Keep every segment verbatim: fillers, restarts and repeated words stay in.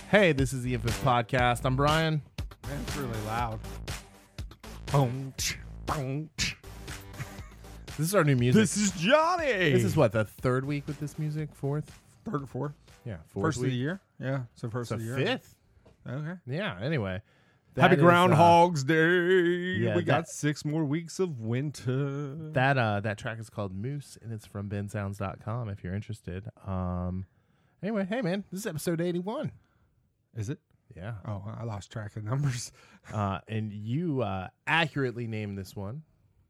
Hey, this is the Infamous Podcast. I'm Brian. Man, it's really loud. Boom, boom. This is our new music. This is Johnny. This is what, the third week with this music? Fourth? third or fourth. Yeah, fourth First week. of the year. Yeah, so first So of the year. fifth? Okay. Yeah, anyway. that Happy is, uh, Groundhog's Day. yeah, we got that- six more weeks of winter. That uh, that track is called Moose, and it's from ben sounds dot com if you're interested. Um, anyway, hey, man, this is episode eighty-one. Is it? Yeah. Oh, I lost track of numbers. Uh, and you uh, accurately named this one.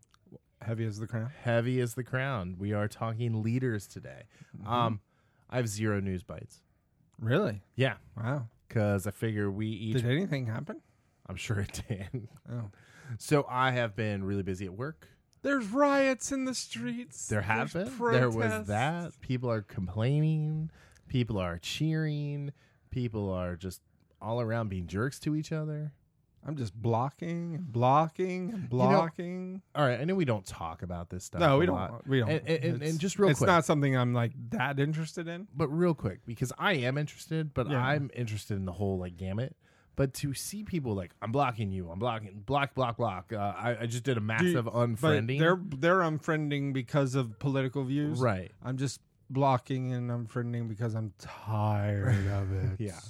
Heavy as the crown. Heavy as the crown. We are talking leaders today. Mm-hmm. Um, I have zero news bites. Really? Yeah, Wow. because I figure we each. Did anything happen? I'm sure it did. Oh. So I have been really busy at work. There's riots in the streets. There have There's been. There was protests. that. People are complaining. People are cheering. People are just all around being jerks to each other. I'm just blocking and blocking and blocking. All right, I know we don't talk about this stuff. no, a we don't. lot. We don't. And, and, and, It's- and just real it's quick, not something I'm like that interested in. but real quick, because I am interested, but Yeah. I'm interested in the whole like gamut. But to see people like, I'm blocking you, I'm blocking, block, block, block. Uh, I, I just did a massive But unfriending. they're they're unfriending because of political views. right. I'm just blocking and unfriending because I'm tired of it. Yeah.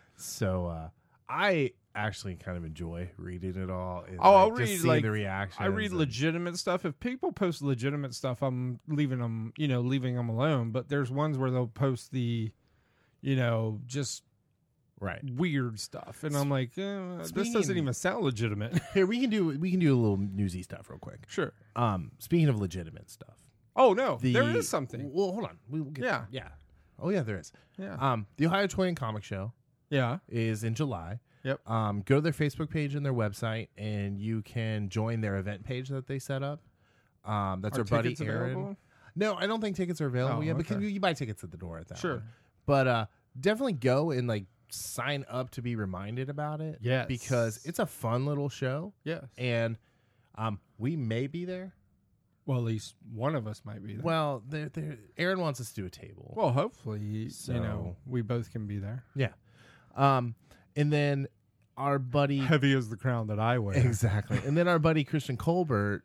So uh, I actually kind of enjoy reading it all. And, Oh, like, I'll just read, seeing like, the reactions. I read and- legitimate stuff. If people post legitimate stuff, I'm leaving them, you know, leaving them alone. But there's ones where they'll post the, you know, just right. weird stuff, and I'm like, eh, this Speaking- doesn't even sound legitimate. Here we can do we can do a little newsy stuff real quick. Sure. Um, speaking of legitimate stuff, Oh no, the, there is something. Well, hold on. We will get Yeah. yeah. Oh yeah, there is. Yeah. Um, the Ohio Toy and Comic Show yeah. is in July. Yep. Um, go to their Facebook page and their website, and you can join their event page that they set up. Um, that's Are our buddy tickets Aaron. available? No, I don't think tickets are available Oh, yet, but okay. can you, you buy tickets at the door at that. Sure. one. But uh, definitely go and like sign up to be reminded about it. Yes. because it's a fun little show, Yes. and um, we may be there. Well, at least one of us might be there. Well, they're, they're, Aaron wants us to do a table. Well, hopefully, So- you know, we both can be there. yeah. Um, and then our buddy Heavy as the crown that I wear. exactly, and then our buddy Christian Colbert.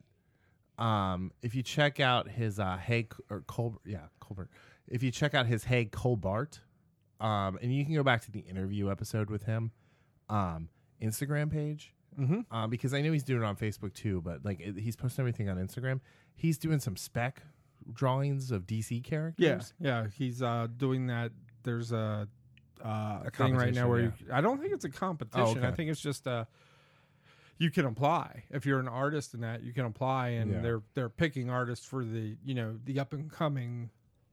Um, if you check out his uh, Hey or Colbert, yeah, Colbert. If you check out his Hey Colbert, um, and you can go back to the interview episode with him, um, Instagram page. Mm-hmm. Uh, because I know he's doing it on Facebook too, but like it, he's posting everything on Instagram. He's doing some spec drawings of D C characters. Yeah, yeah, he's uh, doing that. There's a, uh, A thing right now competition, where you, I don't think it's a competition. okay. I think it's just uh you can apply if you're an artist in that. You can apply, and Yeah. they're they're picking artists for the you know the up and coming.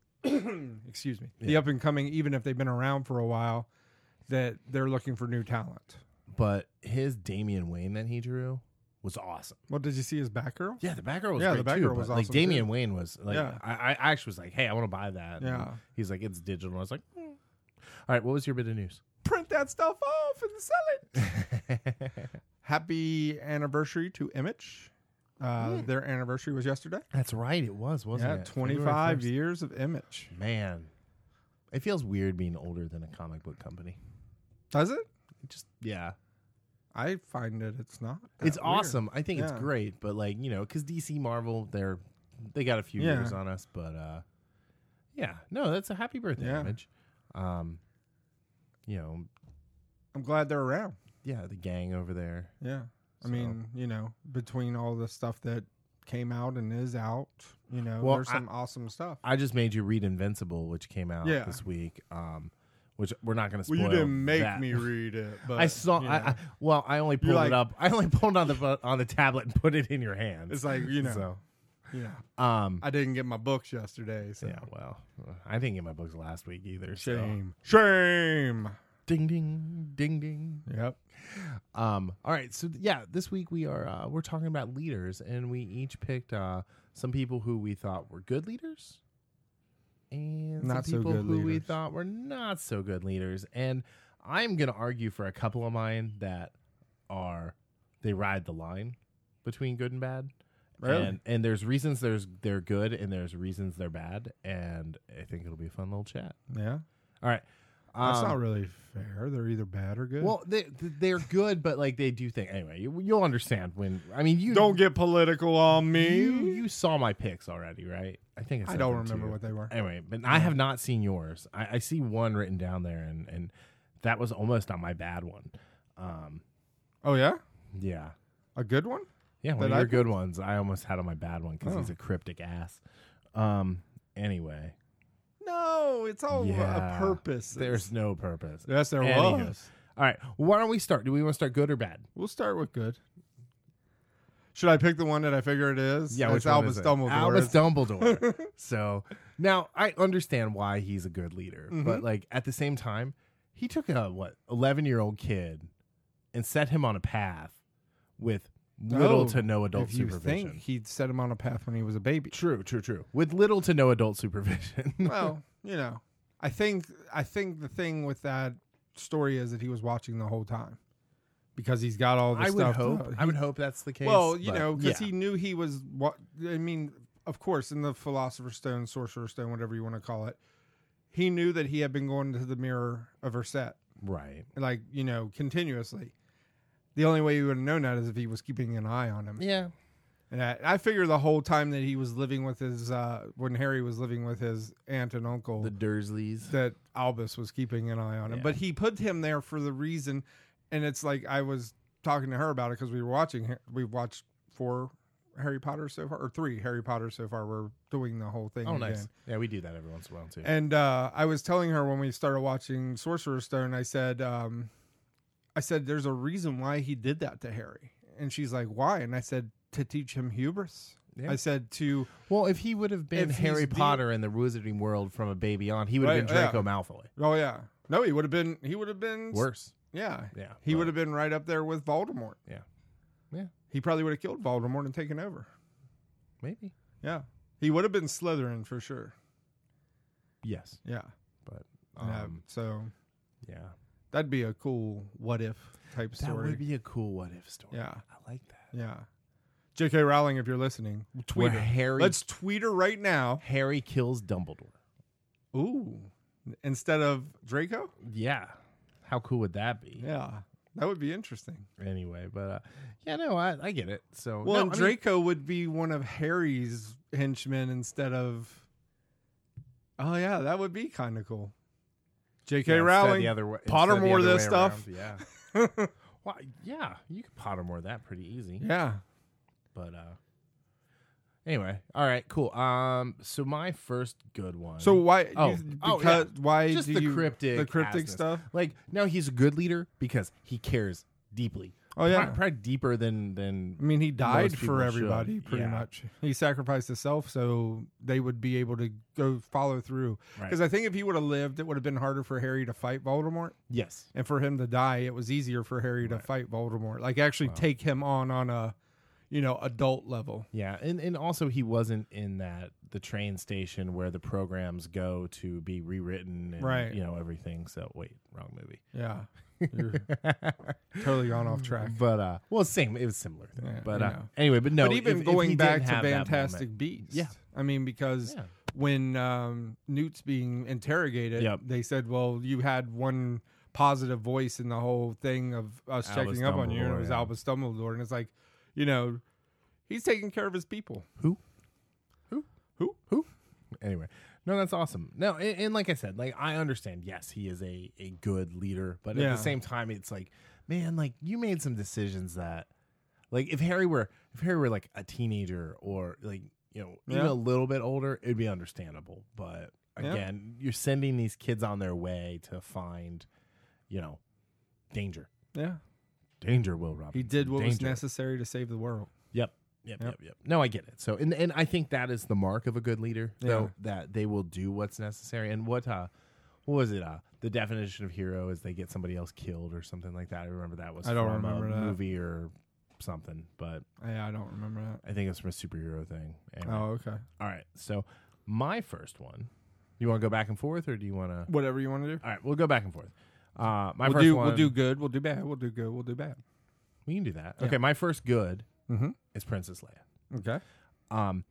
excuse me, the Yeah. up and coming, even if they've been around for a while, that they're looking for new talent. But his Damian Wayne that he drew was awesome. What did you see his Batgirl? Yeah, the Batgirl was Yeah, great the too. Batgirl was but, like awesome, Damian too. Wayne was like, Yeah. I, I actually was like, hey, I want to buy that. And Yeah. he's like, it's digital. I was like, hmm. All right, what was your bit of news? Print that stuff off and sell it. Happy anniversary to Image. Uh, Their anniversary was yesterday. That's right, it was, wasn't Yeah, it? twenty-five February first. years of Image. Man, it feels weird being older than a comic book company. Does it? It just yeah, I find it. It's not. that it's weird. awesome. I think it's Yeah. great, but like you know, because D C Marvel, they're they got a few Yeah. years on us, but uh, yeah, no, that's a happy birthday Yeah. Image. Um, you know, I'm glad they're around. yeah, the gang over there. Yeah. I So- mean, you know, between all the stuff that came out and is out, you know, Well, there's I- some awesome stuff. I just made you read Invincible, which came out Yeah. this week. Um, which we're not going to spoil. Well, you didn't make that. me read it, but I saw. you I, know, I well, I only pulled like- it up. I only pulled on the bu- on the tablet and put it in your hands. it's like you know, So, you know, um, I didn't get my books yesterday, so yeah. Well, I didn't get my books last week either. so. shame, shame. Ding ding ding ding. Yep. Um. All right. So yeah, this week we are uh, we're talking about leaders, and we each picked uh, some people who we thought were good leaders, and Not so some people good who we leaders. thought were not so good leaders. And I'm gonna argue for a couple of mine that are they ride the line between good and bad. Really? And and there's reasons there's they're good and there's reasons they're bad, and I think it'll be a fun little chat. Yeah. All right. That's Um, not really fair. They're either bad or good. Well, they they're good, but like they do think anyway. You, you'll understand when I mean you don't get political on me. You you saw my picks already, right? I think I, I don't remember what they were. Anyway, but I have not seen yours. I, I see one written down there, and and that was almost on my bad one. Um, oh yeah, yeah, a good one. yeah. One That of I your good ones, I almost had on my bad one because Oh. he's a cryptic ass. Um. Anyway, No, it's all Yeah. a purpose. there's no purpose. yes, there Anywho. was. All right. Why don't we start? Do we want to start good or bad? We'll start with good. Should I pick the one that I figure it is? Yeah, it's which one Albus is it? Dumbledore. Albus It's- Dumbledore. So now I understand why he's a good leader, Mhm. but like at the same time, he took a what eleven year old kid and set him on a path with little Oh, to no adult if you supervision. think he'd set him on a path when he was a baby. True, true, true. With little to no adult supervision. Well, you know, I think I think the thing with that story is that he was watching the whole time because he's got all the I would stuff. hope. to- I would he- hope that's the case. Well, you but know, because yeah. he knew he was what I mean. Of course, in the Philosopher's Stone, Sorcerer's Stone, whatever you want to call it, he knew that he had been going to the mirror of Verset, right. like you know, continuously. The only way he would have known that is if he was keeping an eye on him. Yeah. And I, I figure the whole time that he was living with his, uh, when Harry was living with his aunt and uncle, The Dursleys. that Albus was keeping an eye on him. Yeah. But he put him there for the reason, and it's like I was talking to her about it because we were watching. We've watched four Harry Potter so far, or three Harry Potter so far. We're doing the whole thing. Oh, again. nice. Yeah, we do that every once in a while too. And uh, I was telling her when we started watching Sorcerer's Stone, I said, um, I said, there's a reason why he did that to Harry. And she's like, why? And I said, to teach him hubris. Yeah. I said to, Well, if he would have been If he's Harry the- Potter in the Wizarding World from a baby on, he would have Right, been Draco yeah. Malfoy. oh yeah, no, he would have been, he would have been Worse. Yeah, Yeah. he but- would have been right up there with Voldemort. Yeah. Yeah. He probably would have killed Voldemort and taken over. Maybe. Yeah, he would have been Slytherin for sure. Yes. Yeah, But yeah. um, So yeah. that'd be a cool what if type That story. would be a cool what if story. Yeah. I like that. Yeah, J K. Rowling, if you're listening, tweet Where her. Harry Let's tweet her right now. Harry kills Dumbledore. Ooh, instead of Draco. Yeah. How cool would that be? Yeah, that would be interesting. Anyway, but uh, yeah, no, I, I get it. So Well, no, and I mean, Draco would be one of Harry's henchmen instead of. Oh yeah, that would be kind of cool. J K. yeah, instead Rowling, the other way, instead Pottermore the other this way stuff. around, Yeah. Well, yeah, you could Pottermore that pretty easy. yeah. But uh, anyway, all right, cool. Um, so my first good one. So why? Oh, you, oh, because yeah. why just do the you, cryptic, the cryptic assness. stuff? Like, no, he's a good leader because he cares deeply. Oh yeah. probably, probably deeper than than. I mean, he died Most people for everybody, should. pretty Yeah. much. He sacrificed himself so they would be able to go follow through. Right. Because I think if he would have lived, it would have been harder for Harry to fight Voldemort. Yes. And for him to die, it was easier for Harry to Right. fight Voldemort. Like, actually Wow. take him on on a, you know, adult level. Yeah, and and also he wasn't in that the train station where the programs go to be rewritten and Right. you know everything. So wait, wrong movie. Yeah. You're totally gone off track. But uh, well, same. It was similar thing. Yeah, but you uh, know. anyway, but no. but even if- if going he back didn't to have that Fantastic moment- Beasts. Yeah. I mean, because Yeah. when um, Newt's being interrogated, Yep. they said, well, you had one positive voice in the whole thing of us Albus checking up on you, and it Dumbledore, was yeah. Albus Dumbledore. And it's like, you know, he's taking care of his people. Who? Who? Who? Who? Anyway, no, that's awesome. No, and, and like I said, like I understand. Yes, he is a a good leader, but at Yeah. the same time, it's like, man, like you made some decisions that, like, if Harry were if Harry were like a teenager or like you know even Yeah. a little bit older, it'd be understandable. But Yeah. again, you're sending these kids on their way to find, you know, danger. Yeah. Danger, Will Robinson. He did what was Danger. necessary to save the world. Yep. Yep, Yep. yep, yep. No, I get it. So, and and I think that is the mark of a good leader, though, Yeah. that they will do what's necessary. And what, uh, what was it? Uh, the definition of hero is they get somebody else killed or something like that. I remember that was I don't from remember a that. movie or something, but Yeah, I don't remember that. I think it's from a superhero thing. Anyway. Oh, okay. All right. So, my first one. You want to go back and forth, or do you want to? Whatever you want to do. All right, we'll go back and forth. Uh, my we'll first do, one. We'll do good. We'll do bad. We'll do good. We'll do bad. We can do that. Yeah. Okay, my first good Mm-hmm. is Princess Leia. Okay. Um,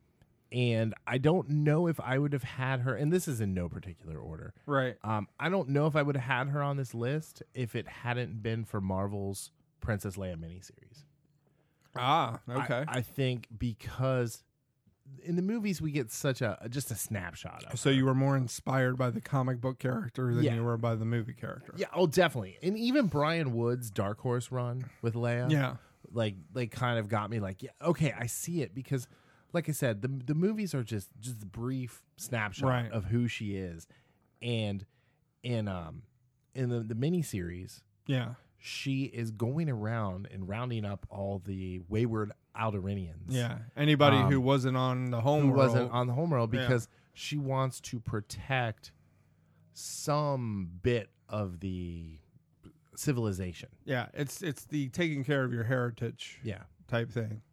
And I don't know if I would have had her, and this is in no particular order. Right. Um, I don't know if I would have had her on this list if it hadn't been for Marvel's Princess Leia miniseries. Ah, okay. I, I think because in the movies we get such a just a snapshot of so her. you were more inspired by the comic book character than Yeah. you were by the movie character. Yeah, oh, definitely. And even Brian Wood's Dark Horse run with Leia, Yeah. like, like kind of got me like, yeah, okay, I see it because, like I said, the the movies are just just a brief snapshot Right. of who she is, and in um in the the miniseries, Yeah. she is going around and rounding up all the wayward Alderaanians. Yeah. Anybody Um, who wasn't on the home who world. wasn't on the homeworld Yeah. because she wants to protect some bit of the civilization. Yeah, it's it's the taking care of your heritage Yeah. type thing.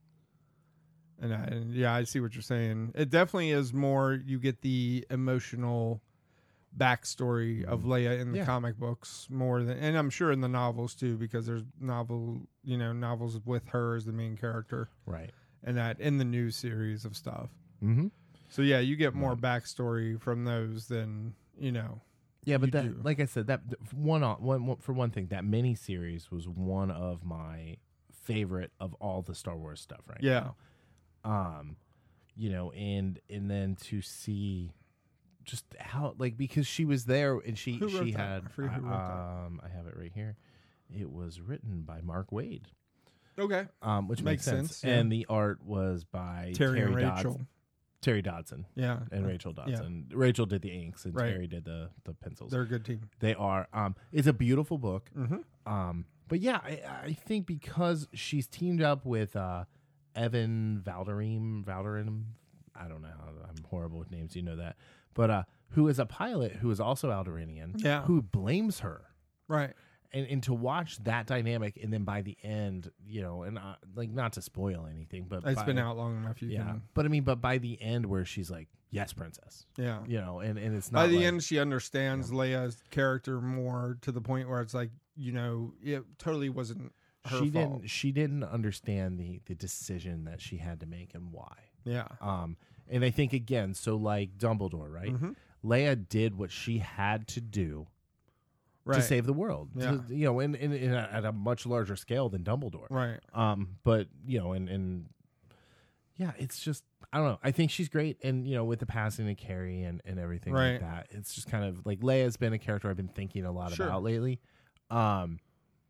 And, I, and yeah, I see what you're saying. It definitely is more. You get the emotional backstory of Leia in the Yeah. comic books more than, and I'm sure in the novels too, because there's novel, you know, novels with her as the main character, Right. and that in the new series of stuff. Mm-hmm. So yeah, you get more backstory from those than you know. Yeah, but You that, do. like I said, that one, on, one one for one thing, that mini series was one of my favorite of all the Star Wars stuff. Right. Yeah. now. Um, you know, and and then to see just how like because she was there and she Who wrote she that? had I forget who wrote that. um I have it right here. It was written by Mark Wade, Okay. um, which makes, Makes sense, sense, yeah. and the art was by Terry, Terry, and Dodds- Rachel. Terry Dodson Yeah. and Rachel Yeah. Dodson. Rachel did the inks and Right. Terry did the the pencils. They're a good team. They are. Um, it's a beautiful book. Mm-hmm. Um, but yeah, I, I think because she's teamed up with uh, Evan Valderim, Valderim, I don't know. How, I'm horrible with names. You know that, but uh, who is a pilot who is also Alderaanian. Yeah. Who blames her, Right. and and to watch that dynamic, and then by the end, you know, and uh, like not to spoil anything, but It's by- been out long enough. You Yeah, can. but I mean, but by the end, where she's like, "Yes, princess," Yeah. you know, and and it's not By the like- end, she understands Leia's character more to the point where it's like, you know, it totally wasn't her she fault. didn't she didn't understand the the decision that she had to make and why. Yeah. Um, and I think again, so like Dumbledore, right? Mhm. Leia did what she had to do Right. to save the world. Yeah. To- you know, in, in, in a, at a much larger scale than Dumbledore. Right. Um, but you know, and and yeah, it's just I don't know. I think she's great, and you know, with the passing of Carrie and and everything Right. like that, it's just kind of like Leia's been a character I've been thinking a lot Sure. about lately. Um.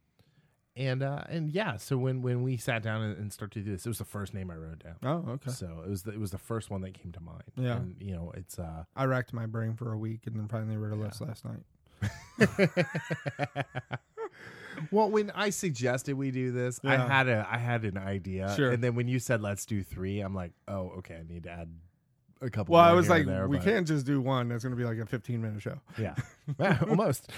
And uh, and yeah, so when, when we sat down and, and started to do this, it was the first name I wrote down. Oh, okay. So it was the, it was the first one that came to mind. Yeah. and, you know, it's uh, I racked my brain for a week and then finally wrote a list last night. well, when I suggested we do this, I Yeah. had a I had an idea, Sure. and then when you said let's do three, I'm like, oh, okay, I need to add a couple. Well, I more was here like, and there, we but- can't just do one. That's going to be like a fifteen minute show. Yeah, Yeah, almost.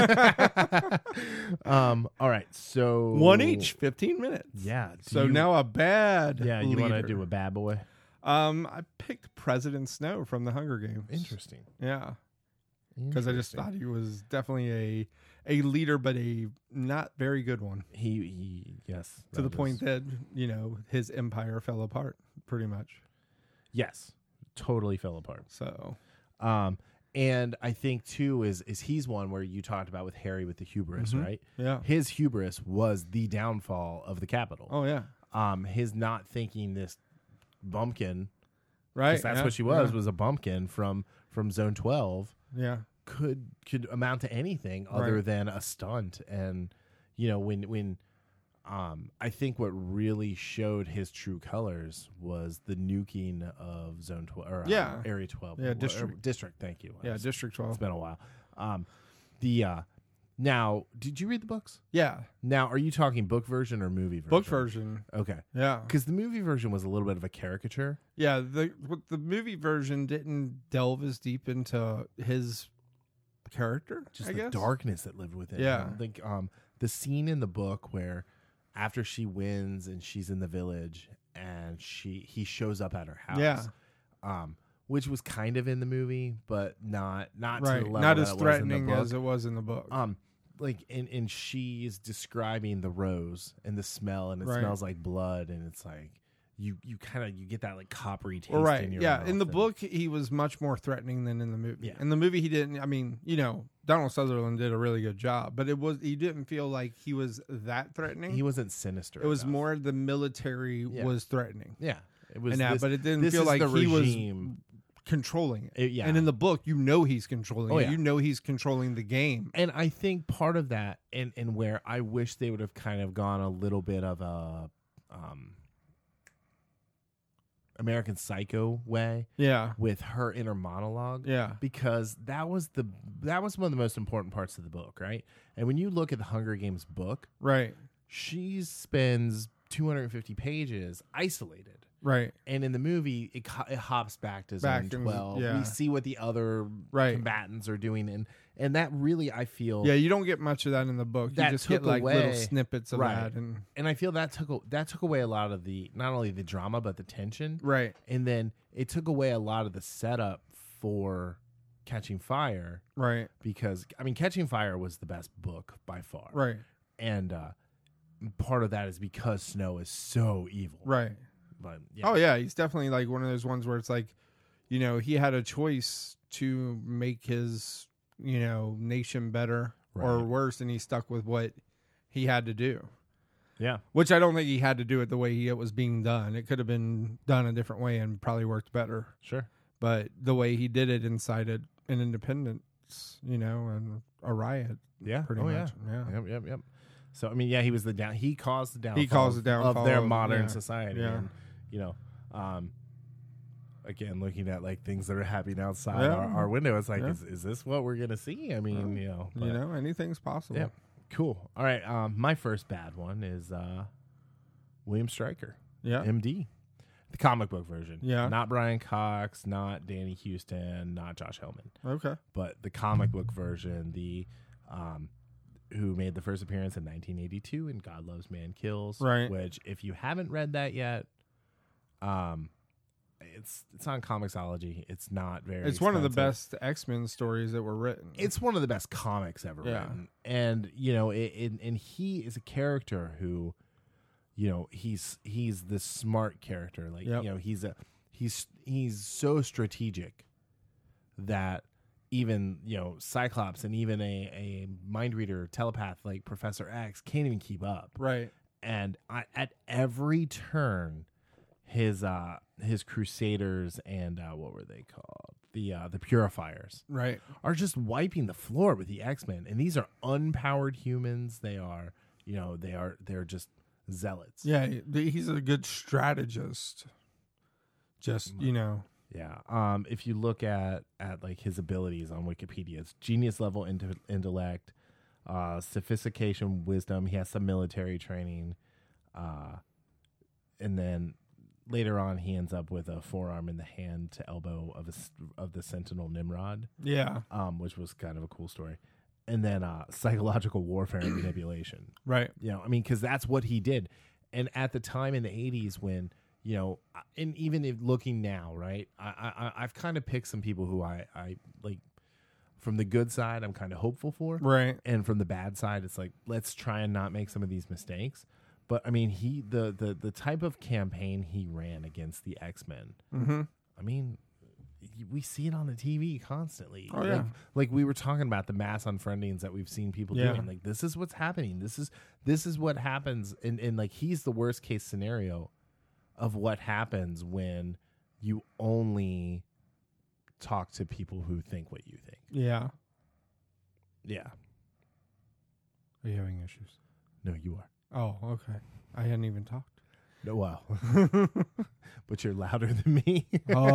um. All right. So One each, fifteen minutes. Yeah. do So you- now a bad. Yeah, you want to leader. do a bad boy? Um, I picked President Snow from the Hunger Games. Interesting. Yeah, because I just Interesting. thought he was definitely a a leader, but a not very good one. he, he yes To the that point was- that you know his empire fell apart, pretty much. yes, totally fell apart. So Um, and I think too is is he's one where you talked about with Harry with the hubris, Mhm. right? yeah. His hubris was the downfall of the Capitol. Oh yeah. Um, his not thinking this bumpkin, Right. 'cause that's yeah, what she was, Yeah. was a bumpkin from from Zone twelve. yeah. Could could amount to anything other Right. than a stunt. And you know when when um I think what really showed his true colors was the nuking of Zone twelve or uh, Yeah. Area twelve. Yeah, Or- district. or district. Thank you. I Yeah. was- District twelve. It's been a while. Um, the uh, now, did you read the books? Yeah. Now, are you talking book version or movie version? Book version. Okay, Yeah. because the movie version was a little bit of a caricature. Yeah. The what the movie version didn't delve as deep into his character. Just I the guess. darkness that lived within. Yeah. him. Like um, the scene in the book where after she wins and she's in the village and she he shows up at her house. Yeah. Um, which was kind of in the movie, but not not Right. to the level Not that as it was in threatening the book. as it was in the book. Um, like and and she's describing the rose and the smell, and it Right. smells like blood, and it's like you you kind of you get that like coppery taste. Well, right. In your yeah. mouth In the and- book, he was much more threatening than in the movie. Yeah. In the movie, he didn't. I mean, you know, Donald Sutherland did a really good job, but it was he didn't feel like he was that threatening. he wasn't sinister. it was enough. more the military Yeah. was threatening. Yeah, it was. And that, this, but it didn't this feel is like the he was regime. controlling it. It- yeah. And in the book, you know he's controlling Oh, it. yeah. You know he's controlling the game. And I think part of that, and and where I wish they would have kind of gone a little bit of a um, American Psycho way Yeah. with her inner monologue. Yeah. Because that was the that was one of the most important parts of the book, right? And when you look at the Hunger Games book, Right. she spends two hundred fifty pages isolated. Right. And in the movie, it, co- it hops back to Back Zone in- twelve. yeah. We see what the other Right. combatants are doing, and and that really, I feel, Yeah, you don't get much of that in the book. You That just took get like little away- snippets of Right. that and and I feel that took a, that took away a lot of the not only the drama but the tension, right. and then it took away a lot of the setup for Catching Fire, Right. because I mean, Catching Fire was the best book by far, Right. and uh, part of that is because Snow is so evil, Right. But yeah, Oh yeah, he's definitely like one of those ones where it's like, you know, he had a choice to make his, you know, nation better or Right. worse, and he stuck with what he had to do. yeah, Which I don't think he had to do it the way he, it was being done. It could have been done a different way and probably worked better. sure, But the way he did it incited an independence, you know, and a riot. yeah, Pretty oh, much. yeah. Yeah. Yep, yep, yep. So I mean, yeah, he was the down. He caused the downfall. He caused of- the downfall of their of- modern yeah. society. Yeah. And you know, um, again, looking at like things that are happening outside Yeah. our, our window, it's like, Yeah. is, is this what we're gonna see? I mean, you know, but, You know, anything's possible. yeah, cool. All right, um, my first bad one is uh, William Stryker, Yeah. M D, the comic book version. Yeah. not Brian Cox, not Danny Houston, not Josh Hellman, Okay. but the comic book version. The um, who made the first appearance in nineteen eighty-two in God Loves Man Kills, Right. which if you haven't read that yet, um, it's it's on Comixology. It's not very. It's one of the expensive. best X-Men stories that were written. It's one of the best comics ever Yeah. written, and you know, it, it, and he is a character who, you know, he's he's this smart character. Like Yep. you know, he's a he's he's so strategic that even you know Cyclops and even a a mind reader telepath like Professor X can't even keep up. right. And I, at every turn, his uh his Crusaders and uh, what were they called? The uh, the Purifiers Right. are just wiping the floor with the X-Men, and these are unpowered humans. They are, you know, they are they're just zealots. Yeah, he- he's a good strategist. Just, you know, Yeah. Um, if you look at at like his abilities on Wikipedia, it's genius level inte- intellect, uh, sophistication, wisdom. He has some military training, uh, and then later on he ends up with a forearm in the hand to elbow of a, s- of the Sentinel Nimrod, yeah, um, which was kind of a cool story. And then uh, psychological warfare and manipulation. right. You know, I mean, because that's what he did. And at the time in the eighties when, you know, and even if looking now, right, I, I, I've kind of picked some people who I, I like from the good side, I'm kind of hopeful for. Right. And from the bad side, it's like, let's try and not make some of these mistakes. But I mean, he, the, the, the type of campaign he ran against the X-Men, Mm-hmm. I mean, y- we see it on the T V constantly. Oh, like, yeah. like we were talking about the mass unfriendings that we've seen people Yeah. doing. Like this is what's happening. This is this is what happens. And and like he's the worst case scenario of what happens when you only talk to people who think what you think. Yeah. Yeah. Are you having issues? No, you are. Oh, okay. I hadn't even talked. No, well, but you're louder than me.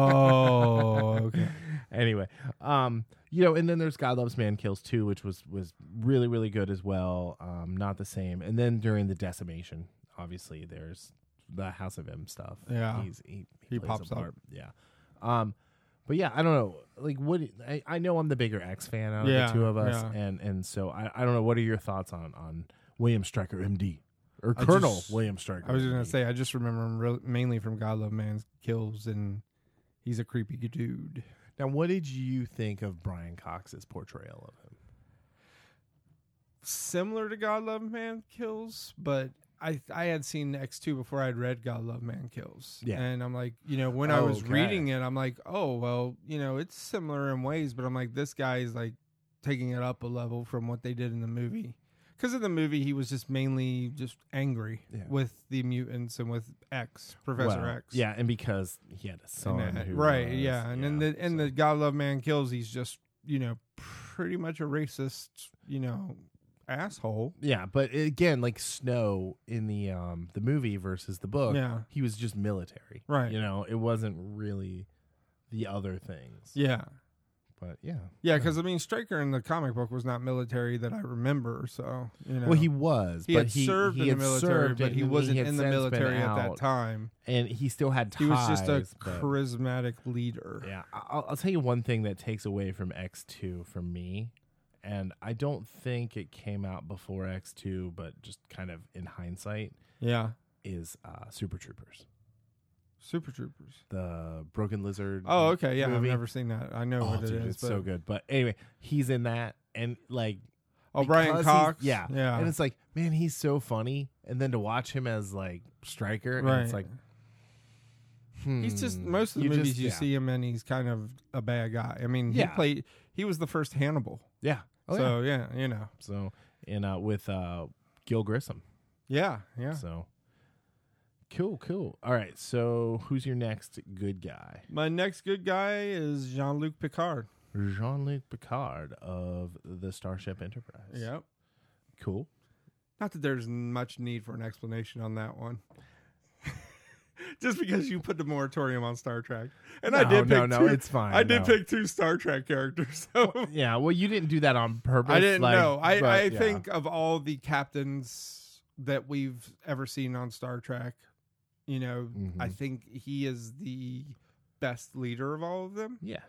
Oh, okay. Anyway, um, you know, and then there's God Loves Man Kills too, which was was really really good as well. Um, not the same. And then during the decimation, obviously there's the House of M stuff. Yeah. he's he, He plays pops a up. part. Yeah. Um, but yeah, I don't know. Like, what I, I know I'm the bigger X fan out of Yeah, the two of us, yeah. and and so I, I don't know. What are your thoughts on on William Stryker, M D, or I Colonel just- William Stryker? I was just M gonna D? say I just remember him real, mainly from God Love Man Kills, and he's a creepy dude. Now, what did you think of Brian Cox's portrayal of him? Similar to God Love Man Kills, but I I had seen X two before I'd read God Love Man Kills. Yeah. And I'm like, you know, when I was Okay. reading it, I'm like, oh, well, you know, it's similar in ways, but I'm like, this guy is like taking it up a level from what they did in the movie. Because in the movie, he was just mainly just angry Yeah. with the mutants and with X, Professor Well, X. Yeah, and because he had a And son. that- who right, was- yeah. And in the in so- the God Love Man Kills, he's just, you know, pretty much a racist, you know, asshole. Yeah, but again, like Snow in the um the movie versus the book, Yeah. he was just military. Right. You know, it wasn't really the other things. Yeah. But yeah. Yeah, because I mean, Stryker in the comic book was not military that I remember. So you know, Well, he was, he but had he served he in had the military, served but and he wasn't had in the since been military at that out, time. and he still had ties. He was just a but- charismatic leader. Yeah, I'll, I'll tell you one thing that takes away from X two for me, and I don't think it came out before X two, but just kind of in hindsight, Yeah. is uh, Super Troopers, Super Troopers. the Broken Lizard. Oh, okay. Yeah, movie. I've never seen that. I know Oh, what it dude, is. it's but, so good. But anyway, he's in that, and like, Oh, Brian because he's- Cox. yeah, Yeah. and it's like, man, he's so funny, and then to watch him as like Stryker, and Right. it's like, hmm, He's just most of the you movies just- you yeah. see him in, he's kind of a bad guy. I mean, he Yeah. played. He was the first Hannibal. yeah, oh, yeah. so yeah, you know. So and uh, with uh, Gil Grissom. Yeah, yeah. So cool, cool. All right. So who's your next good guy? My next good guy is Jean-Luc Picard. Jean-Luc Picard of the Starship Enterprise. Yep. Cool. Not that there's much need for an explanation on that one. Just because you put the moratorium on Star Trek, and I No, did pick no, no, two, it's fine, I did no. pick two Star Trek characters, so Yeah. Well, you didn't do that on purpose. I didn't like, know. I, but, I yeah. think of all the captains that we've ever seen on Star Trek, you know, Mhm. I think he is the best leader of all of them. Yeah.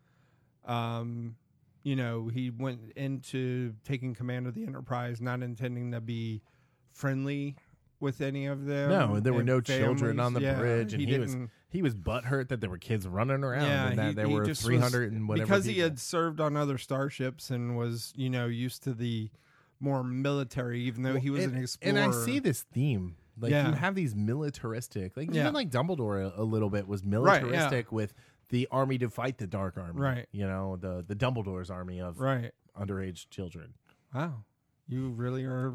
Um, you know, he went into taking command of the Enterprise, not intending to be friendly with any of them. No, and there were and no children families. on the Yeah, bridge, and he, was didn't- he was butthurt that there were kids running around, Yeah, and that he- there he were just three hundred was- and whatever. because he people. had served on other starships and was, you know, used to the more military, even though he was and, an explorer. And I see this theme. Like Yeah. you have these militaristic, like Yeah. even like Dumbledore a, a little bit was Right, militaristic yeah. with the army to fight the dark army. Right. You know, the the Dumbledore's army of Right. underage children. Wow. You really are.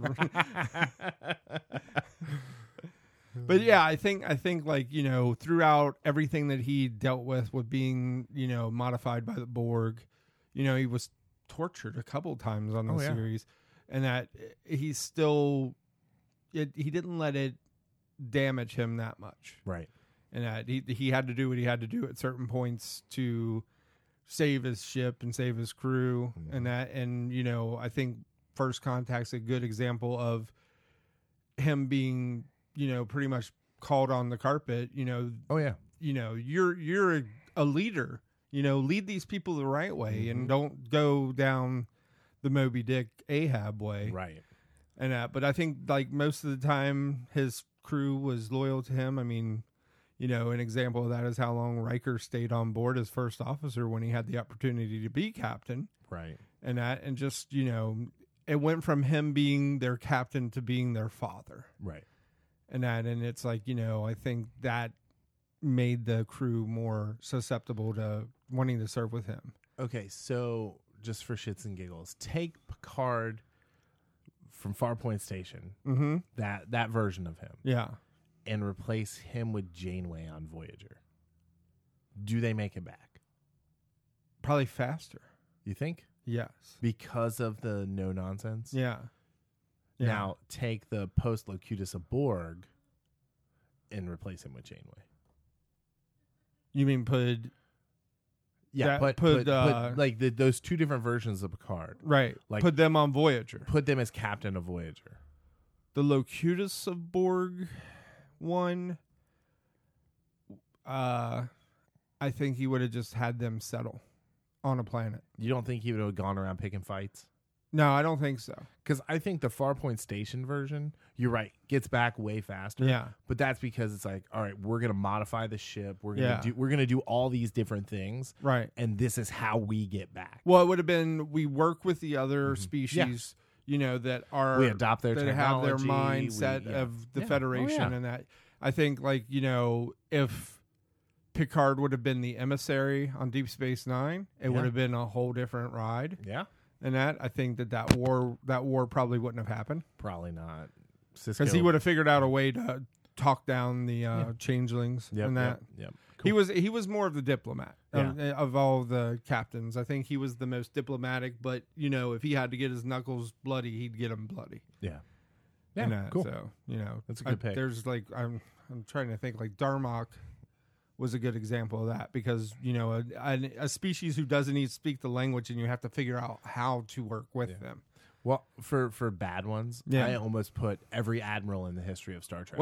But yeah, I think I think like, you know, throughout everything that he dealt with with being, you know, modified by the Borg, you know, he was tortured a couple times on the Oh, yeah. series, and that he's still it, he didn't let it damage him that much, Right. and that he he had to do what he had to do at certain points to save his ship and save his crew, Yeah. and that and you know, I think First Contact's a good example of him being, you know, pretty much called on the carpet. You know, Oh yeah. you know, you're you're a, a leader. You know, lead these people the right way, Mhm. and don't go down the Moby Dick Ahab way. Right. And that, but I think like most of the time, his crew was loyal to him. I mean, you know, an example of that is how long Riker stayed on board as first officer when he had the opportunity to be captain. Right. And that, and just, you know, it went from him being their captain to being their father. Right. And that, and it's like, you know, I think that made the crew more susceptible to wanting to serve with him. Okay, so just for shits and giggles, take Picard from Farpoint Station, Mm-hmm. that that version of him, Yeah. and replace him with Janeway on Voyager. Do they make it back? Probably faster. You think? Yes. Because of the no nonsense? Yeah. Yeah. Now take the post Locutus of Borg and replace him with Janeway. You mean put Yeah, That- put, put, put, uh, put like the, those two different versions of Picard. right? Like- put them on Voyager. Put them as captain of Voyager. The Locutus of Borg one. Uh, I think he would have just had them settle on a planet. You don't think he would have gone around picking fights? No, I don't think so. Because I think the Farpoint Station version, you're right, gets back way faster. Yeah. But that's because it's like, all right, we're gonna modify the ship. We're gonna Yeah. do we're gonna do all these different things, Right. and this is how we get back. Well, it would have been we work with the other Mhm. species. you know, that are We adopt their that have their technology, mindset we- yeah. of the Yeah. Oh, Federation, yeah. and that I think, like, you know, if Picard would have been the emissary on Deep Space Nine, it Yeah. would have been a whole different ride. Yeah, And that I think that that war that war probably wouldn't have happened probably not. because he would have figured out a way to talk down the uh, Yeah. changelings Yep, and that. Yep. yep. He Cool. was he was more of the diplomat of, of all the captains. I think he was the most diplomatic. But you know, if he had to get his knuckles bloody, he'd get them bloody. Yeah. Yeah. And that, Cool. So you know, That's a good I- pick. There's like I'm I'm trying to think like Darmok was a good example of that because you know a, a, a species who doesn't even speak the language and you have to figure out how to work with Yeah. them. Well, for for bad ones, Yeah. I almost put every admiral in the history of Star Trek.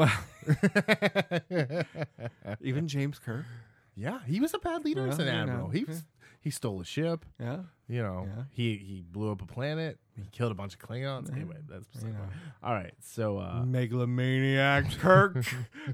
Well, even James Kirk. yeah, he was a bad leader as Well, an you admiral. know, He yeah. was, he stole a ship. Yeah. You know, Yeah. he he blew up a planet. He killed a bunch of Klingons. Yeah. Anyway, that's beside You the know. point. All right. So, uh, Megalomaniac Kirk.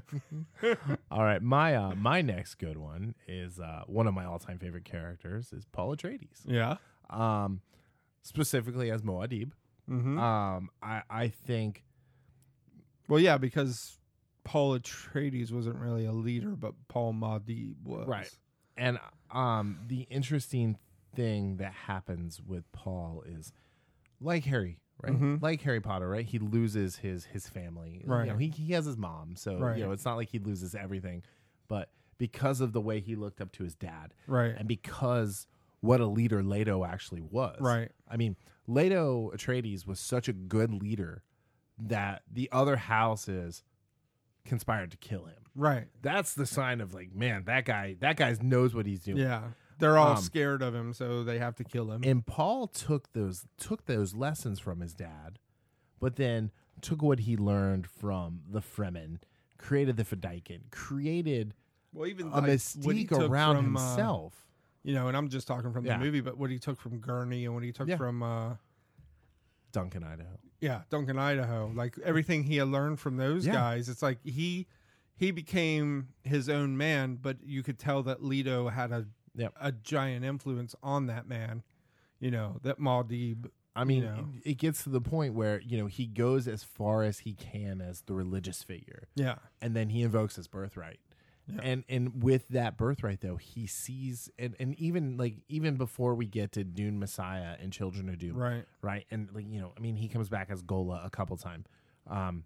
all right, my uh, my next good one is uh, one of my all time favorite characters is Paul Atreides. Yeah. Um, specifically as Muad'Dib. Mm-hmm. Um, I I think Well, yeah, because Paul Atreides wasn't really a leader, but Paul Muad'Dib was. Right. And um, the interesting thing that happens with Paul is, like Harry, right? Mhm. Like Harry Potter, right? He loses his his family. Right. You know, he he has his mom, so Right. you know it's not like he loses everything, but because of the way he looked up to his dad, Right. and because what a leader Leto actually was, Right. I mean, Leto Atreides was such a good leader that the other houses conspired to kill him. Right. That's the sign of like, man, that guy, that guy knows what he's doing. Yeah. They're all Um, scared of him, so they have to kill him. And Paul took those took those lessons from his dad, but then took what he learned from the Fremen, created the Fedaykin, created well, even a mystique around himself. Uh, you know, and I'm just talking from Yeah. the movie, but what he took from Gurney and what he took Yeah. from, uh, Duncan, Idaho. yeah, Duncan, Idaho, like everything he had learned from those Yeah. guys, it's like he he became his own man, but you could tell that Leto had a Yep. a giant influence on that man. You know, that Muad'Dib. I mean, You know. it, it gets to the point where you know he goes as far as he can as the religious figure, Yeah. and then he invokes his birthright. Yeah. And and with that birthright though, he sees and, and even like even before we get to Dune Messiah and Children of Doom, Right. right? And like you know, I mean, he comes back as Gola a couple times. Um,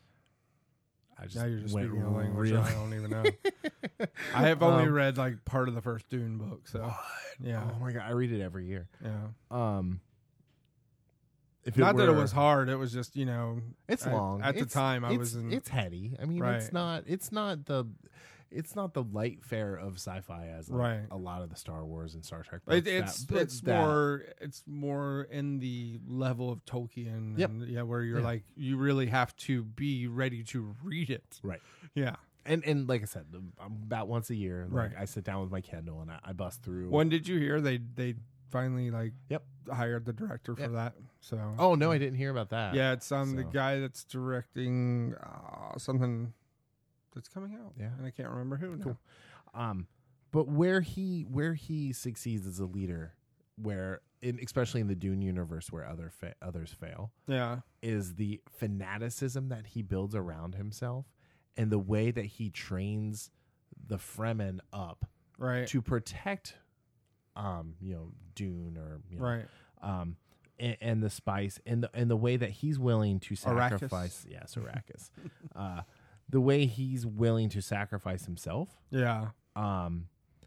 I just Now you're just went speaking a language real- I don't even know. I have only Um, read like part of the first Dune book, so yeah, Oh my god, I read it every year. yeah. Um, if Not that it were- was hard. It was just you know, It's at- long. at the It's- time, I it's- was in- It's heady. I mean, it's Right. not. It's not the. It's not the light fare of sci-fi as like Right. a lot of the Star Wars and Star Trek. It, books it's that- it's that- more it's more in the level of Tolkien. Yep. And, yeah, where you're Yeah. like you really have to be ready to read it. right. Yeah. And and like I said, about once a year, like Right. I sit down with my Kindle and I, I bust through. When did you hear they they finally like Yep. hired the director for Yep. that? So Oh no, I didn't hear about that. yeah, it's um the So- guy that's directing uh, something that's coming out. Yeah. and I can't remember who now. Cool. Um, but where he where he succeeds as a leader, where in, especially in the Dune universe where other fa- others fail, Yeah, is the fanaticism that he builds around himself and the way that he trains the Fremen up right, to protect, um, you know, Dune or you know, right. um, and, and the spice and the and the way that he's willing to Arrakis. sacrifice. Yes, Arrakis. uh, the way he's willing to sacrifice himself, Yeah, um,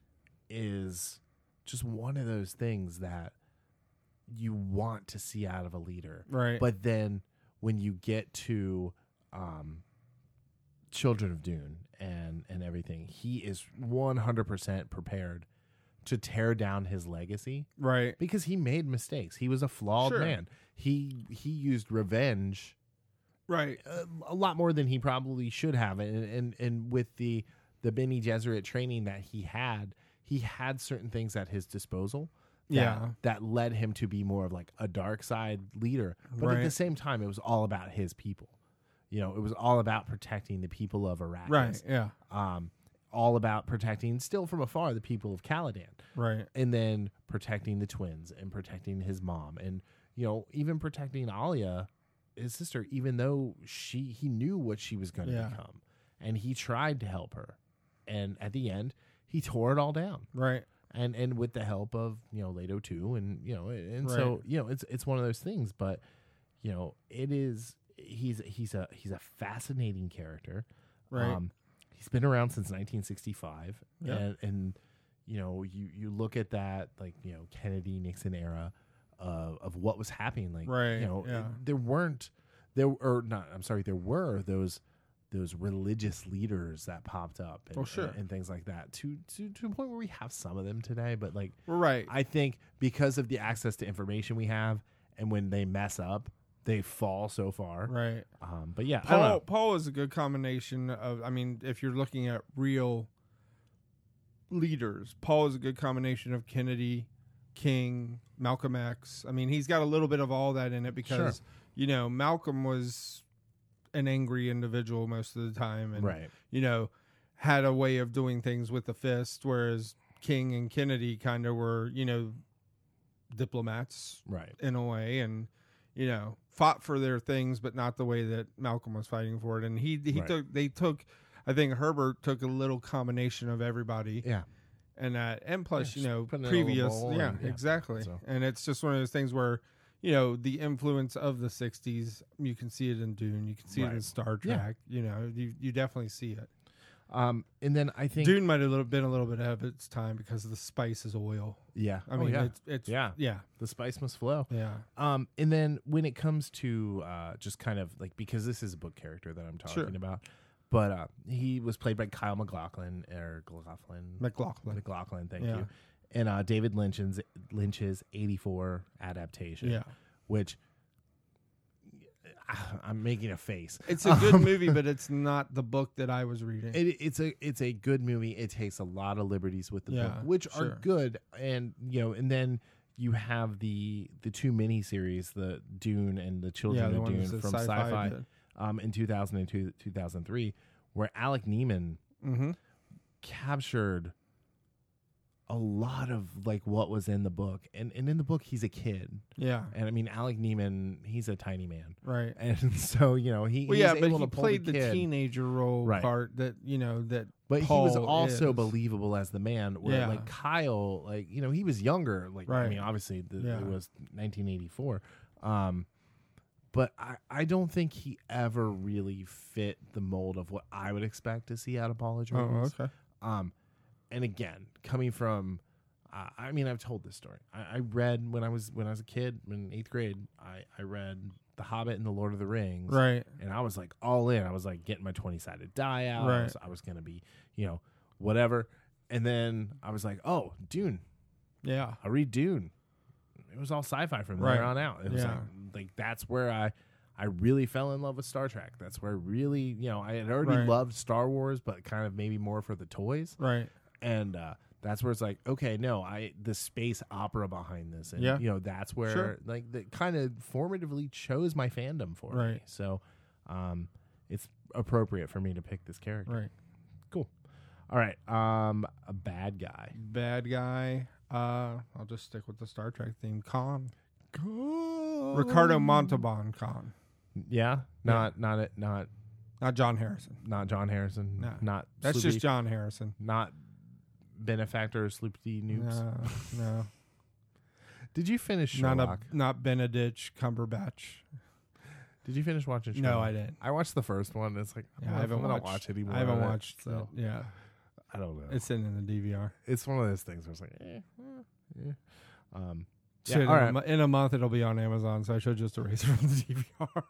is just one of those things that you want to see out of a leader. right. But then when you get to um, Children of Dune and and everything, he is one hundred percent prepared to tear down his legacy right, because he made mistakes. He was a flawed Sure. man. He he used revenge right. a, a lot more than he probably should have, and and and with the the Bene Gesserit training that he had, he had certain things at his disposal. That, Yeah. that led him to be more of like a dark side leader, but at the Right. same time, it was all about his people. You know, it was all about protecting the people of Arrakis. Right. Yeah. Um, all about protecting, still from afar, the people of Caladan, Right. and then protecting the twins and protecting his mom, and you know, even protecting Alia, his sister, even though she he knew what she was going to Yeah. become, and he tried to help her, and at the end he tore it all down, Right. and and with the help of you know Leto too, and you know, and Right. so you know it's it's one of those things, but you know it is he's he's a he's a fascinating character, Right. Um, he's been around since nineteen sixty-five, Yeah. and and you know you you look at that like you know Kennedy Nixon era. Uh, of what was happening, like Right, you know, yeah. it- there weren't there or not. I'm sorry, there were those those religious leaders that popped up, and, Oh, sure. and, and things like that. To to to a point where we have some of them today, but like Right. I think because of the access to information we have, and when they mess up, they fall so far. Right. Um, but yeah, I don't Paul know. Paul is a good combination of. I mean, if you're looking at real leaders, Paul is a good combination of Kennedy, King, Malcolm X. I mean, he's got a little bit of all that in it because Sure. you know Malcolm was an angry individual most of the time, and Right. you know had a way of doing things with the fist, whereas King and Kennedy kind of were you know diplomats Right. in a way, and you know fought for their things, but not the way that Malcolm was fighting for it. And he he Right. took they took, I think Herbert took a little combination of everybody, Yeah. and that and plus Yeah, you know just put it in a little previous bowl yeah, and- yeah, exactly, so. and it's just one of those things where you know the influence of the sixties. You can see it in Dune, you can see it in Right. Star Yeah. Trek. You know, you you definitely see it. Um, and then I think Dune might have little, been a little bit ahead of its time because of the spice is oil. yeah. I Oh, mean, yeah. it's, it's Yeah. yeah, The spice must flow. yeah. Um, and then when it comes to uh, just kind of like because this is a book character that I'm talking Sure. about, but uh, he was played by Kyle MacLachlan or MacLachlan, McLaughlin. MacLachlan, thank Yeah. you, and uh, David Lynch's Lynch's eighty-four adaptation, Yeah. which I'm making a face. It's a good Um, movie, but it's not the book that I was reading. It, it's a it's a good movie. It takes a lot of liberties with the Yeah, book, which sure. are good, and you know, and then you have the the two miniseries, the Dune and the Children yeah, the of ones Dune that from sci-fi Sci-Fi, did. um, in two thousand and two, two thousand three, where Alec Neiman Mm-hmm. captured a lot of like what was in the book, and and in the book he's a kid, Yeah, and I mean Alec Neiman, he's a tiny man, right. and so you know he Well, he's yeah, but able he to pull played the, kid. teenager role Right. part that you know that. But Paul he was also is. believable as the man. Where Yeah. like Kyle, like you know, he was younger. Like I Right. mean, obviously the, Yeah. it was nineteen eighty-four, um, but I I don't think he ever really fit the mold of what I would expect to see out of Paul Oh, Atreides. okay. Um, and again, coming from, uh, I mean, I've told this story. I, I read when I was when I was a kid in eighth grade. I I read The Hobbit and The Lord of the Rings. Right. And I was like all in. I was like getting my twenty sided die out. I Right. was, I was going to be, you know, whatever. And then I was like, oh, Dune. Yeah. I read Dune. It was all sci fi from Right. there on out. It was Yeah. like, like, that's where I, I really fell in love with Star Trek. That's where I really, you know, I had already Right. loved Star Wars, but kind of maybe more for the toys. Right. And, uh, that's where it's like, okay, no, I the space opera behind this, and Yeah. you know that's where Sure. like that kind of formatively chose my fandom for me. Right. So, um, it's appropriate for me to pick this character. Right. Cool. All right. Um, a bad guy. Bad guy. Uh, I'll just stick with the Star Trek theme. Khan. Ricardo Montalban. Khan. Yeah. Not not it. Not Not John Harrison. not John Harrison. No. Not That's Sloopy, just John Harrison. not benefactor Sloopy Noobs. No. No. Did you finish Not Sherlock? a, not Benedict Cumberbatch. Did you finish watching Sherlock? No, I didn't. I watched the first one. It's like Yeah, I, I haven't don't watched. watch anymore. I haven't of it, watched. So it. Yeah, I don't know. it's in, in the D V R. It's one of those things where it's like, eh, eh, eh. um, So yeah, in, all a, right. mo- in a month it'll be on Amazon, so I should just erase it from the D V R.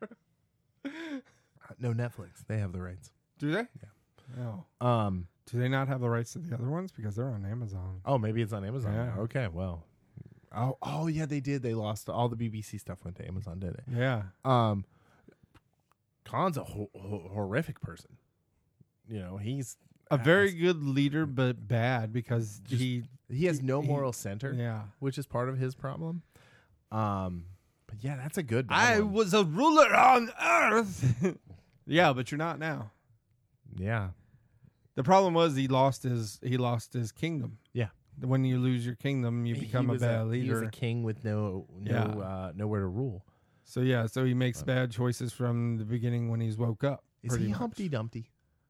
No, Netflix. They have the rights. Do they? Yeah. Oh. Um. Do they not have the rights to the other ones because they're on Amazon? Oh, maybe it's on Amazon. Yeah. now. Okay. Well. Oh. Oh yeah, they did. They lost all the B B C stuff went to Amazon, did it? Yeah. Um. Khan's a ho- ho- horrific person. You know, he's A very ass. good leader, but bad because Just- he. he has no he- moral center, Yeah. which is part of his problem. Um. But yeah, that's a good. I bad one. was a ruler on Earth. Yeah, but you're not now. Yeah. The problem was he lost his he lost his kingdom. Yeah. when you lose your kingdom, you He become a was bad He was leader. a king with no no Yeah. uh, nowhere to rule. So yeah, so he makes But- bad choices from the beginning when he's woke up. Is pretty he much. Humpty Dumpty?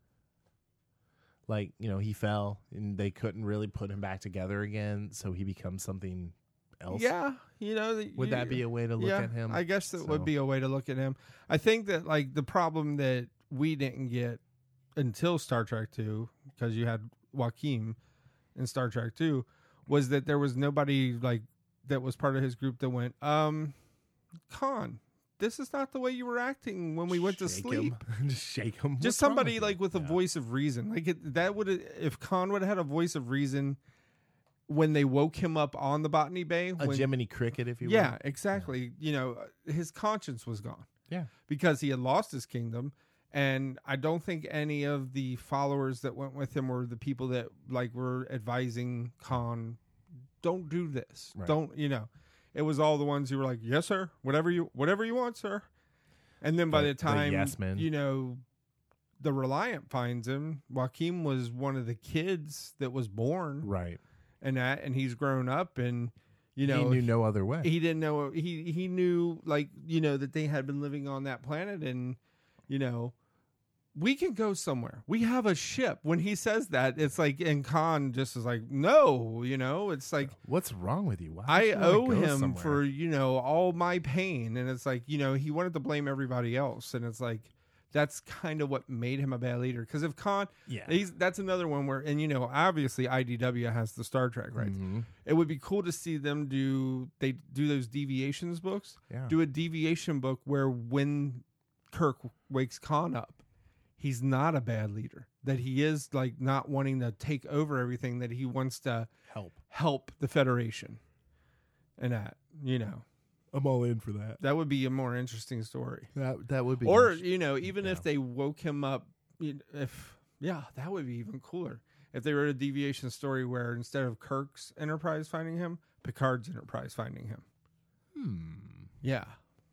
Like, you know, he fell and they couldn't really put him back together again, so he becomes something else. Yeah, you know. the- Would you- that be a way to look yeah, at him? I guess that So- would be a way to look at him. I think that like the problem that we didn't get until Star Trek two, because you had Joaquin in Star Trek two, was that there was nobody like that was part of his group that went, um, Khan, this is not the way you were acting when we went to Shake sleep. him. Just shake him. Just What's wrong somebody with like you? with a Yeah. voice of reason. Like it, that would if Khan would have had a voice of reason when they woke him up on the Botany Bay. A when, Jiminy Cricket, if you will. yeah, exactly. You know, his conscience was gone. Yeah. Because he had lost his kingdom. And I don't think any of the followers that went with him were the people that like were advising Khan, don't do this. Right. Don't, you know. It was all the ones who were like, yes, sir, whatever you whatever you want, sir. And then by The- the the time, yes men. you know, the Reliant finds him, Joaquin was one of the kids that was born Right. and that, and he's grown up and, you know, he knew no other way. he didn't know he he knew like you know that they had been living on that planet and you know we can go somewhere, we have a ship. When he says that, it's like, and Khan just is like, no, you know, it's like, What's wrong with you? Why I don't you wanna owe go him somewhere? for you know all my pain. And it's like, you know, he wanted to blame everybody else, and it's like that's kind of what made him a bad leader. Because if Khan, Yeah. he's that's another one where, and you know, obviously I D W has the Star Trek rights. Mhm. It would be cool to see them do they do those deviations books. Yeah. Do a deviation book where when Kirk wakes Khan up, he's not a bad leader. That he is like not wanting to take over everything. That he wants to Help. help the Federation, and that you know I'm all in for that. that would be a more interesting story. That that would be. Or interesting. you know, even Yeah. if they woke him up, you know, if yeah, that would be even cooler. If they wrote a deviation story where instead of Kirk's Enterprise finding him, Picard's Enterprise finding him. hmm. Yeah,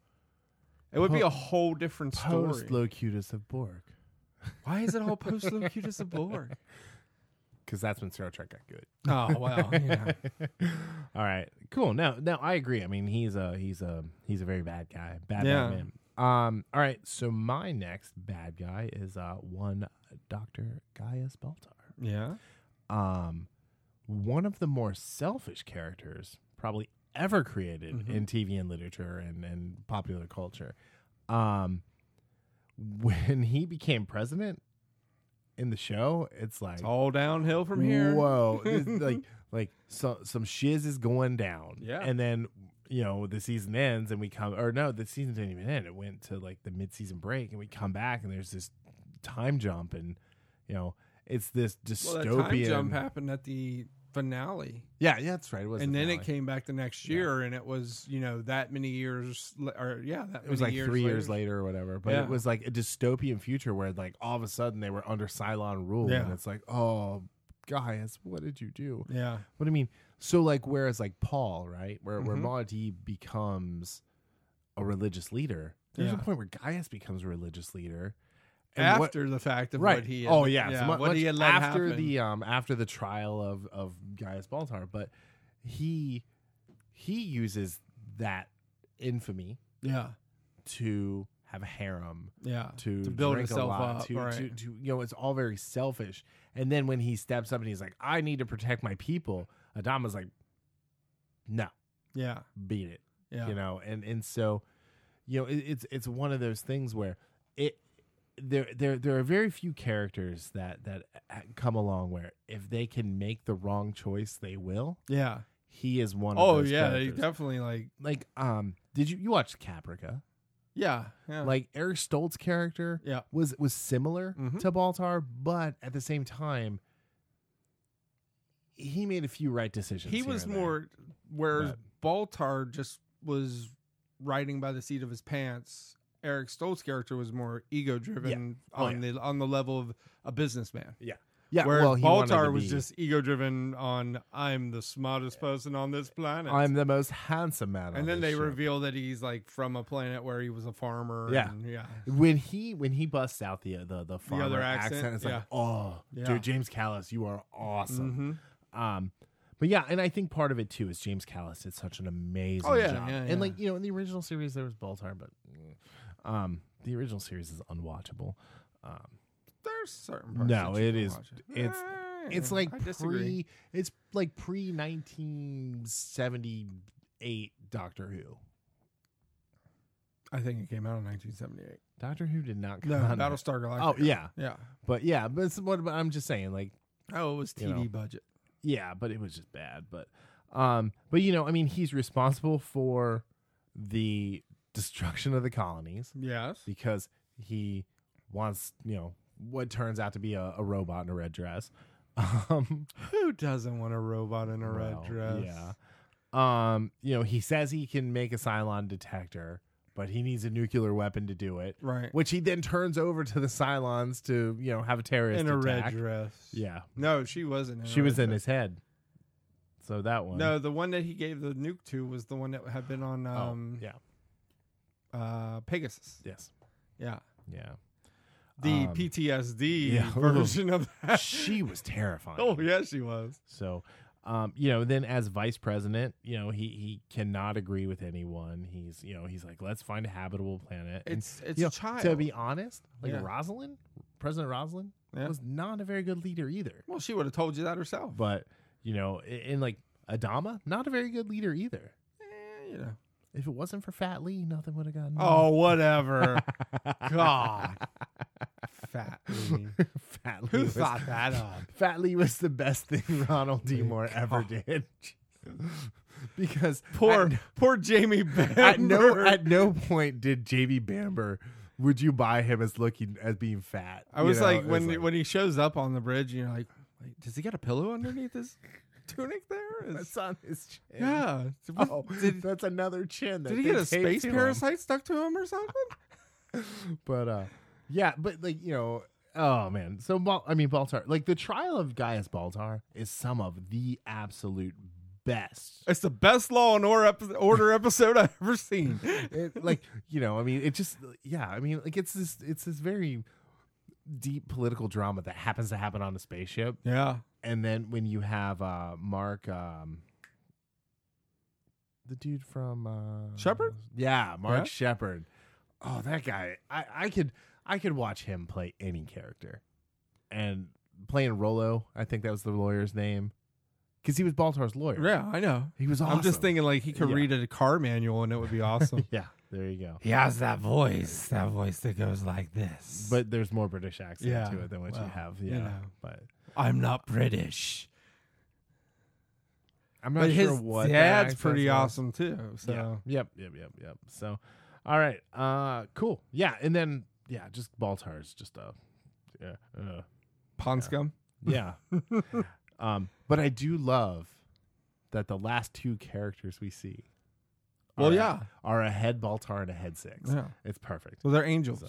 it would be Po- a whole different story. Post Locutus of Borg. Why is it all post Locutus of Borg? Because that's when Star Trek got good. Oh well, yeah. All right, cool. Now, now I agree. I mean, he's a he's a he's a very bad guy, bad, Yeah. bad man. Um. All right. So my next bad guy is uh one Doctor Gaius Baltar. Yeah. Um, one of the more selfish characters probably ever created Mhm. in T V and literature and and popular culture. Um, when he became president in the show, it's like It's all downhill from here. Whoa, this, like like so, some shiz is going down. Yeah. and then you know the season ends and we come, or no, the season didn't even end. It went to like the mid-season break, and we come back and there's this time jump, and you know it's this Well, that dystopian. time jump happened at the finale, Yeah, yeah, that's right. It was, and the then it finale. came back the next year, and it was you know that many years, le- or yeah, that It was many like years three later. years later or whatever, but Yeah. it was like a dystopian future where like all of a sudden they were under Cylon rule, Yeah. and it's like, oh, Gaius, what did you do? Yeah, What do you mean? So like, whereas like Paul, right, where where Mhm. Maudie becomes a religious leader, there's Yeah. a point where Gaius becomes a religious leader. And what- after the fact of right? what he had, oh yeah, so mu- what he much had let after happen. the um after the trial of of Gaius Baltar, but he he uses that infamy yeah to have a harem, yeah to, To build drink a himself lot, up, to, right. to, to you know, it's all very selfish. And then when he steps up and he's like, I need to protect my people, Adama's like, no, yeah beat it. yeah You know, and and so, you know, it, it's it's one of those things where it there there there are very few characters that that come along where if they can make the wrong choice, they will. yeah He is one. oh of those yeah he characters. definitely like Like, um, did you you watch Caprica? yeah yeah Like Eric Stoltz's character yeah was was similar Mhm. to Baltar, but at the same time, he made a few right decisions. he here was and there. more whereas Baltar just was riding by the seat of his pants. Eric Stoltz's character was more ego driven Oh, on the on the level of a businessman. yeah. Whereas well, he wanted Baltar to was be, just ego driven on I'm the smartest person on this planet. I'm the most handsome man. on and then this they ship. reveal that he's like from a planet where he was a farmer. Yeah. and, yeah. when he when he busts out the the the farmer other accent, accent, it's yeah. like, oh, Yeah. dude, James Callis, you are awesome. Mhm. Um, but yeah, and I think part of it too is James Callis did such an amazing Oh, yeah, job. yeah, yeah. And like, you know, in the original series there was Baltar, but mm, um, the original series is unwatchable. Um, There's certain parts. no, that you it can is. watch it. It's Eh, it's like I disagree. pre. It's like pre nineteen seventy eight Doctor Who. I think it came out in nineteen seventy-eight. Doctor Who did not come No, out. Battlestar Galactica. Oh yeah, yeah. but yeah, but it's what but I'm just saying, like, Oh, it was T V You know. budget. yeah, but it was just bad. But, um, but you know, I mean, he's responsible for the destruction of the colonies Yes. because he wants, you know, what turns out to be a, a robot in a red dress. Um, Who doesn't want a robot in a red well, dress? Yeah. Um, you know, he says he can make a Cylon detector, but he needs a nuclear weapon to do it, Right. which he then turns over to the Cylons to, you know, have a terrorist In a attack. red dress. Yeah. No, she wasn't. In She a was red in dress. his head. So that one. No, the one that he gave the nuke to was the one that had been on Oh, um, yeah. uh, Pegasus. Yes. Yeah. Yeah. The Um, P T S D yeah. version of that. She was terrifying. Oh, yeah, she was. So, um, you know, then as vice president, you know, he, he cannot agree with anyone. He's, you know, he's like, let's find a habitable planet. And, It's it's you know, a child. to be honest, like Yeah. Rosalind, President Rosalind, Yeah. was not a very good leader either. Well, she would have told you that herself. But, you know, in like Adama, not a very good leader either. Eh, you know. If it wasn't for Fat Lee, nothing would have gotten done. Oh, whatever. God. Fat Lee. Fat Lee Who was, thought that up? Fat Lee was the best thing Ronald D. Moore ever God. did. Because Poor, at, poor Jamie Bamber. at no at no point did J B Bamber would you buy him as looking as being fat. I You was know, like, it when was like, when he shows up on the bridge, you're like, wait, does he got a pillow underneath his tunic there? Is- that's on his chin. yeah. What- Oh, did, that's another chin. That did he they get a taped space to him. parasite stuck to him or something? But uh, yeah, but like you know, oh man. So Bal- I mean, Baltar, like the trial of Gaius Baltar is some of the absolute best. It's the best Law and Order, epi- order episode I've ever seen. It, like you know, I mean, it just yeah, I mean, like it's this it's this very deep political drama that happens to happen on a spaceship, Yeah. and then when you have uh Mark, um, the dude from uh, Shepard? yeah, Mark Yeah. Shepard. Oh, that guy! I I could I could watch him play any character, and playing Rollo, I think that was the lawyer's name, because he was Baltar's lawyer. Yeah, I know. He was awesome. I'm just thinking like he could Yeah. read a car manual and it would be awesome. Yeah, there you go. He has that voice, that voice that goes like this. But there's more British accent Yeah, to it than what you well, have. you Yeah, know. but I'm not British. I'm not But sure his what. that dad's accent pretty was. awesome too. So Yeah. Yep. Yep. Yep. Yep. So, all right. Uh, cool. Yeah, and then yeah, just Baltar's just a yeah. Uh, pond scum. yeah. um, but I do love that the last two characters we see. Well, are- yeah. are a head Baltar and a head six. Yeah. It's perfect. Well, they're angels.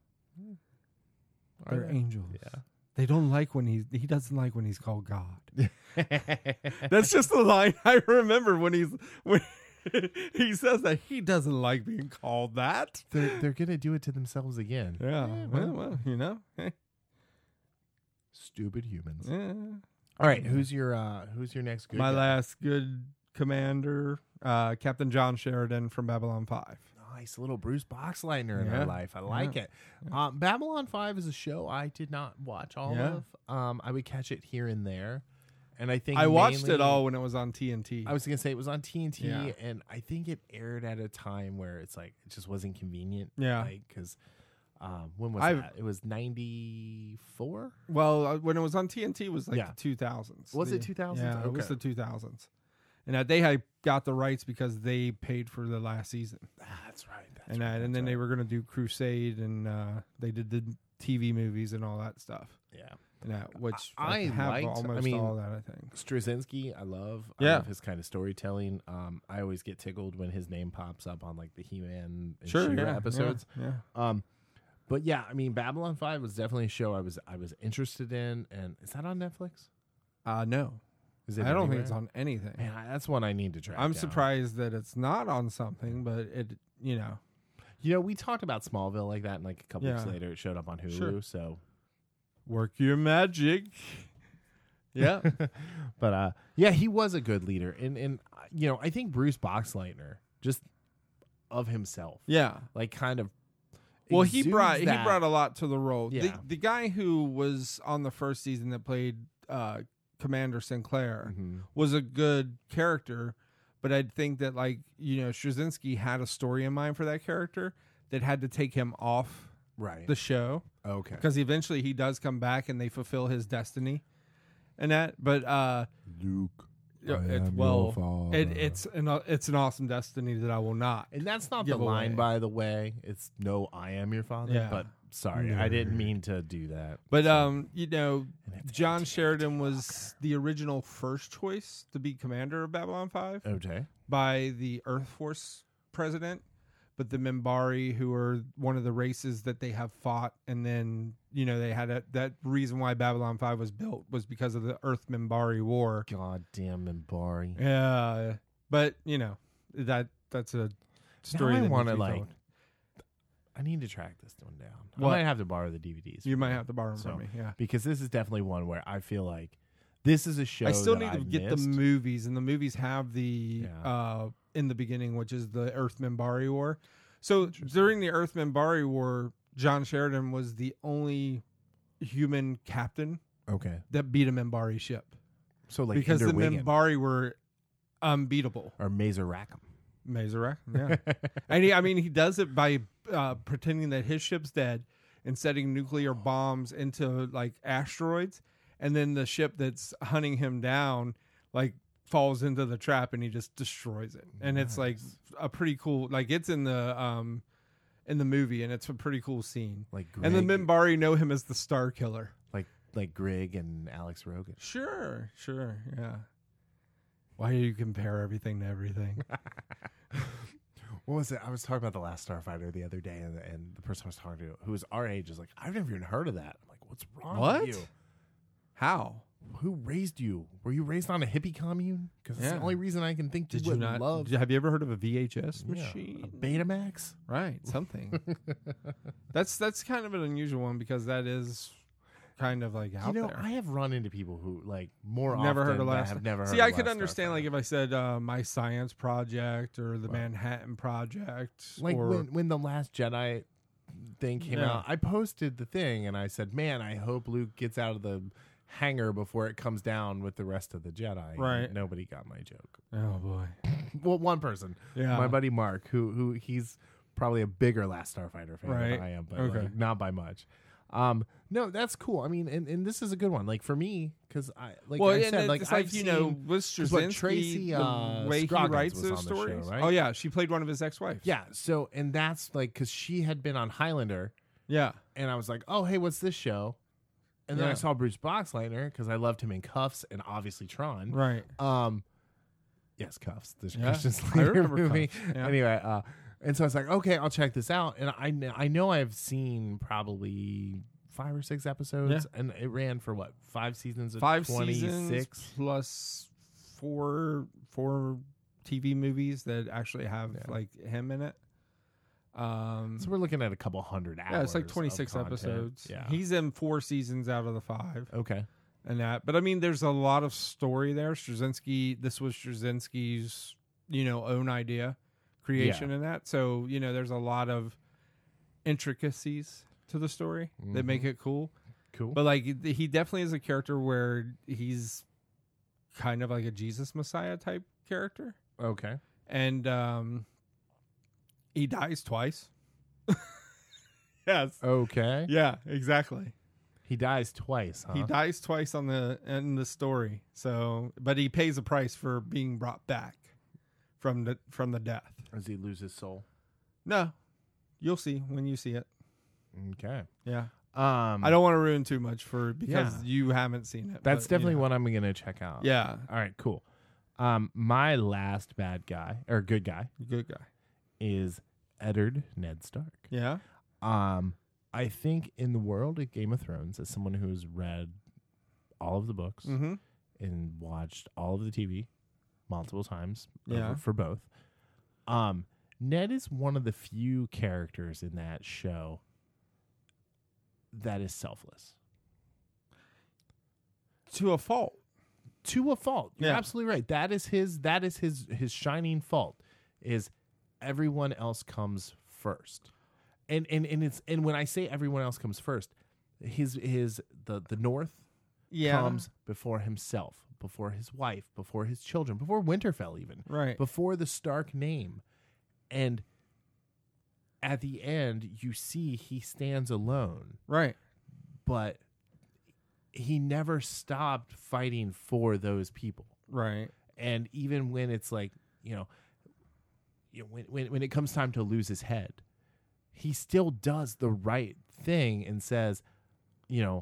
Are They're they? angels. Yeah. They don't like when he's he doesn't like when he's called God. That's just the line I remember when he's when he says that he doesn't like being called that. they're they're gonna do it to themselves again. Yeah. Eh, well, well, you know. eh, Stupid humans. eh. All right, who's your uh who's your next good My guy? last good commander, uh, Captain John Sheridan from Babylon five. Nice little Bruce Boxleitner in Yeah, our life. I like yeah, it. Um, Babylon five is a show I did not watch all Yeah. of. Um, I would catch it here and there, and I think I watched mainly- it all when it was on T N T. I was gonna say it was on T N T, Yeah. and I think it aired at a time where it's like it just wasn't convenient. Yeah. like because um, when was I've- that? It was ninety four. Well, uh, when it was on T N T, it was like Yeah. the two thousands. Was it The- two thousands? Yeah, it was Okay. the two thousands. And uh, they had got the rights because they paid for the last season. That's right. That's and uh, right, and that's then they right. were going to do Crusade, and uh, they did the T V movies and all that stuff. yeah. And that, which I have liked- I almost mean, all that, I think. Straczynski, I love. I Yeah. love his kind of storytelling. Um, I always get tickled when his name pops up on like the He-Man and Sure, She-Ra yeah, episodes. Yeah, Um, but yeah, I mean, Babylon five was definitely a show I was I was interested in. And is that on Netflix? yeah. Uh, no, Is it? I don't think anywhere? it's on anything. Man, I, that's one I need to track. I'm down. surprised that it's not on something, but it, you know, You know, we talked about Smallville like that, and like a couple weeks Yeah. later, it showed up on Hulu. Sure. So work your magic. Yeah. But uh, yeah, he was a good leader, and and uh, you know, I think Bruce Boxleitner just of himself, Yeah. like kind of. Well, he exudes brought that. he brought a lot to the role. The, Yeah. the guy who was on the first season that played uh, Commander Sinclair Mhm. was a good character, but I think that like you know Straczynski had a story in mind for that character that had to take him off right. the show okay. because eventually he does come back and they fulfill his destiny, and that. But uh, Luke. yeah, it's well, it, it's an uh, it's an awesome destiny that I will not. And that's not give the line, away. by the way. It's no, I am your father. Yeah. But sorry, I didn't mean to do that. But So- um, you know, And it's John Anthony Sheridan Walker. was the original first choice to be commander of Babylon five Okay. by the Earth Force president, but the Minbari, who are one of the races that they have fought, and then you know they had a, that reason why Babylon five was built was because of the Earth Minbari War. Goddamn Minbari. Yeah, but you know that that's a story. Now I that want to needs be like. told. I need to track this one down. What? I might have to borrow the D V Ds. You from might you. have to borrow them So, from me. Yeah. because this is definitely one where I feel like this is a show. I still that need to I've get missed. the movies, and the movies have the Yeah. uh in the beginning, which is the Earth Minbari War. So during the Earth Minbari War, John Sheridan was the only human captain Okay, that beat a Minbari ship so like because the Hinder Wiggin Minbari were unbeatable. or Mazer Rackham. Mazorak, yeah, and he, I mean, he does it by uh, pretending that his ship's dead and setting nuclear bombs into like asteroids, and then the ship that's hunting him down like falls into the trap and he just destroys it. And it's like a pretty cool, like it's in the um in the movie, and it's a pretty cool scene. Like And the Greg- Minbari know him as the Star Killer. like like Greg and Alex Rogan. Sure, sure, yeah. Why do you compare everything to everything? What was it? I was talking about The Last Starfighter the other day, and, and the person I was talking to, who was our age, is like, I've never even heard of that. I'm like, what's wrong What? with you? How? Who raised you? Were you raised on a hippie commune? Because it's Yeah. the only reason I can think Did you you would not love. did- have you ever heard of a V H S Yeah, machine? a Betamax. Right, something. that's that's kind of an unusual one because that is kind of like out you know, there. I have run into people who like more Never often heard of that last. have never heard. See, of I could Last understand Starfighter. like if I said uh, my science project or the Well. Manhattan Project, like or when when the Last Jedi thing came Yeah. out, I posted the thing and I said, "Man, I hope Luke gets out of the hangar before it comes down with the rest of the Jedi." And Right. nobody got my joke. oh boy, Well, one person, yeah, my buddy Mark, who who he's probably a bigger Last Starfighter fan Right. than I am, but Okay. like, not by much. Um, no, that's cool. I mean, and, and this is a good one. Like for me, because I like well, I and said, like it's I've like you seen, know, with 'cause what, Straczynski, Tracy, the uh, way he Scroggins writes was those on the show, stories. right? Oh yeah, she played one of his ex-wives. yeah. So and that's like because she had been on Highlander. yeah, And I was like, oh, hey, what's this show? And then I Yeah. saw Bruce Boxleitner because I loved him in Cuffs and obviously Tron. right. Um, yes, Cuffs, the Yeah, Christian I Slater remember movie. Cuffs, yeah. Anyway, uh, and so I was like, okay, I'll check this out. And I, kn- I know I've seen probably five or six episodes, and it ran for what, five seasons of Five twenty-six? seasons plus four four T V movies that actually have Yeah. like him in it. Um, So we're looking at a couple hundred hours. yeah, it's like of twenty-six content. episodes. Yeah. He's in four seasons out of the five, okay. and that. But I mean, there's a lot of story there. Straczynski, this was Straczynski's, you know, own idea, creation, in that. So you know, there's a lot of intricacies to the story that make it cool. Cool. But like, he definitely is a character where he's kind of like a Jesus Messiah type character, okay. and um, he dies twice. yes. Okay. Yeah. Exactly. He dies twice, huh? He dies twice on the in the story. So, but he pays a price for being brought back from the from the death. Does he lose his soul? No, you'll see when you see it. Okay. Yeah. Um, I don't want to ruin too much for because Yeah. you haven't seen it. That's but, you definitely know. what I'm gonna check out. Yeah. All right. Cool. Um, my last bad guy or good guy Good guy. is Eddard Ned Stark. Yeah. Um, I think in the world of Game of Thrones, as someone who's read all of the books Mm-hmm. and watched all of the T V multiple times, Yeah. over- for both, um, Ned is one of the few characters in that show that is selfless. To a fault. to a fault. You're Yeah. absolutely right. That is his. That is his. His shining fault is everyone else comes first, and and and it's and when I say everyone else comes first, his his the the North Yeah. comes before himself, before his wife, before his children, before Winterfell, even Right. before the Stark name, and at the end you see he stands alone, Right. but he never stopped fighting for those people. Right. And even when it's like, you know, you know when, when when it comes time to lose his head, he still does the right thing and says, you know,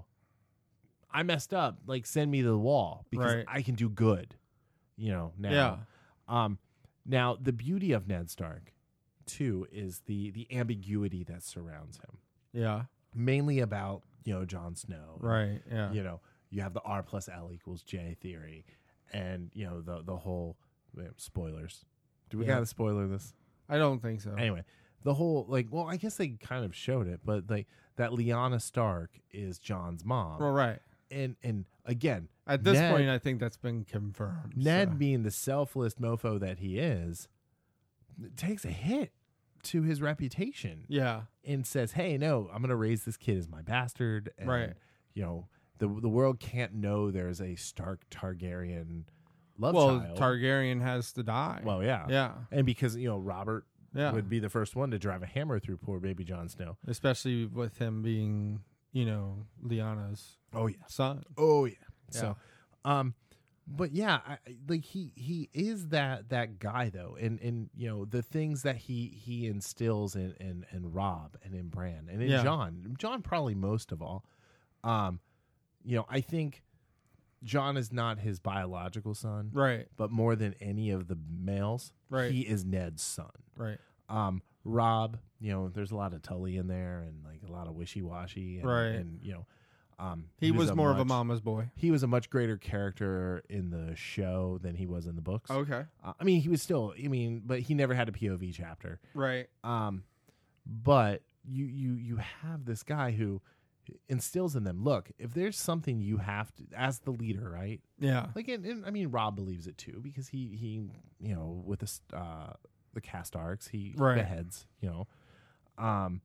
I messed up, like send me to the wall because Right. I can do good, you know, now. Yeah. Um now the beauty of Ned Stark too is the the ambiguity that surrounds him. Yeah. Mainly about, you know, Jon Snow. Right. Yeah. You know, you have the R plus L equals J theory, and you know the the whole wait, spoilers. Do we Yeah. got to spoiler this? I don't think so. Anyway, the whole like, well, I guess they kind of showed it, but like that Lyanna Stark is Jon's mom, Well, right. and and again, At this Ned- point, I think that's been confirmed. Ned, so. being the selfless mofo that he is, takes a hit to his reputation. Yeah. And says, "Hey, no, I'm going to raise this kid as my bastard." And, Right. You know, the the world can't know there's a Stark Targaryen love Well, child. Targaryen has to die. well, yeah, yeah. and because you know Robert Yeah. would be the first one to drive a hammer through poor baby Jon Snow. Especially with him being, you know, Lyanna's Oh yeah, son. oh yeah. Yeah. So, um, but yeah, I, I- like he he is that that guy though, and and you know the things that he he instills in in, in Rob and in Bran and in Yeah. John, John probably most of all. Um, you know, I think John is not his biological son, Right. but more than any of the males, Right. he is Ned's son. Right. Um, Rob, you know, there's a lot of Tully in there and like a lot of wishy washy, and, Right. And you know, um, He, was, more of a much- mama's boy. He was a much greater character in the show than he was in the books. Okay. Uh, I mean, he was still. I mean, but he never had a P O V chapter. Right. Um, but you you you have this guy who instills in them. Look, if there's something you have to, as the leader, right? Yeah. Like, and, and I mean, Rob believes it too because he he you know with the st- uh, the Castarks he Right. beheads. You know, um,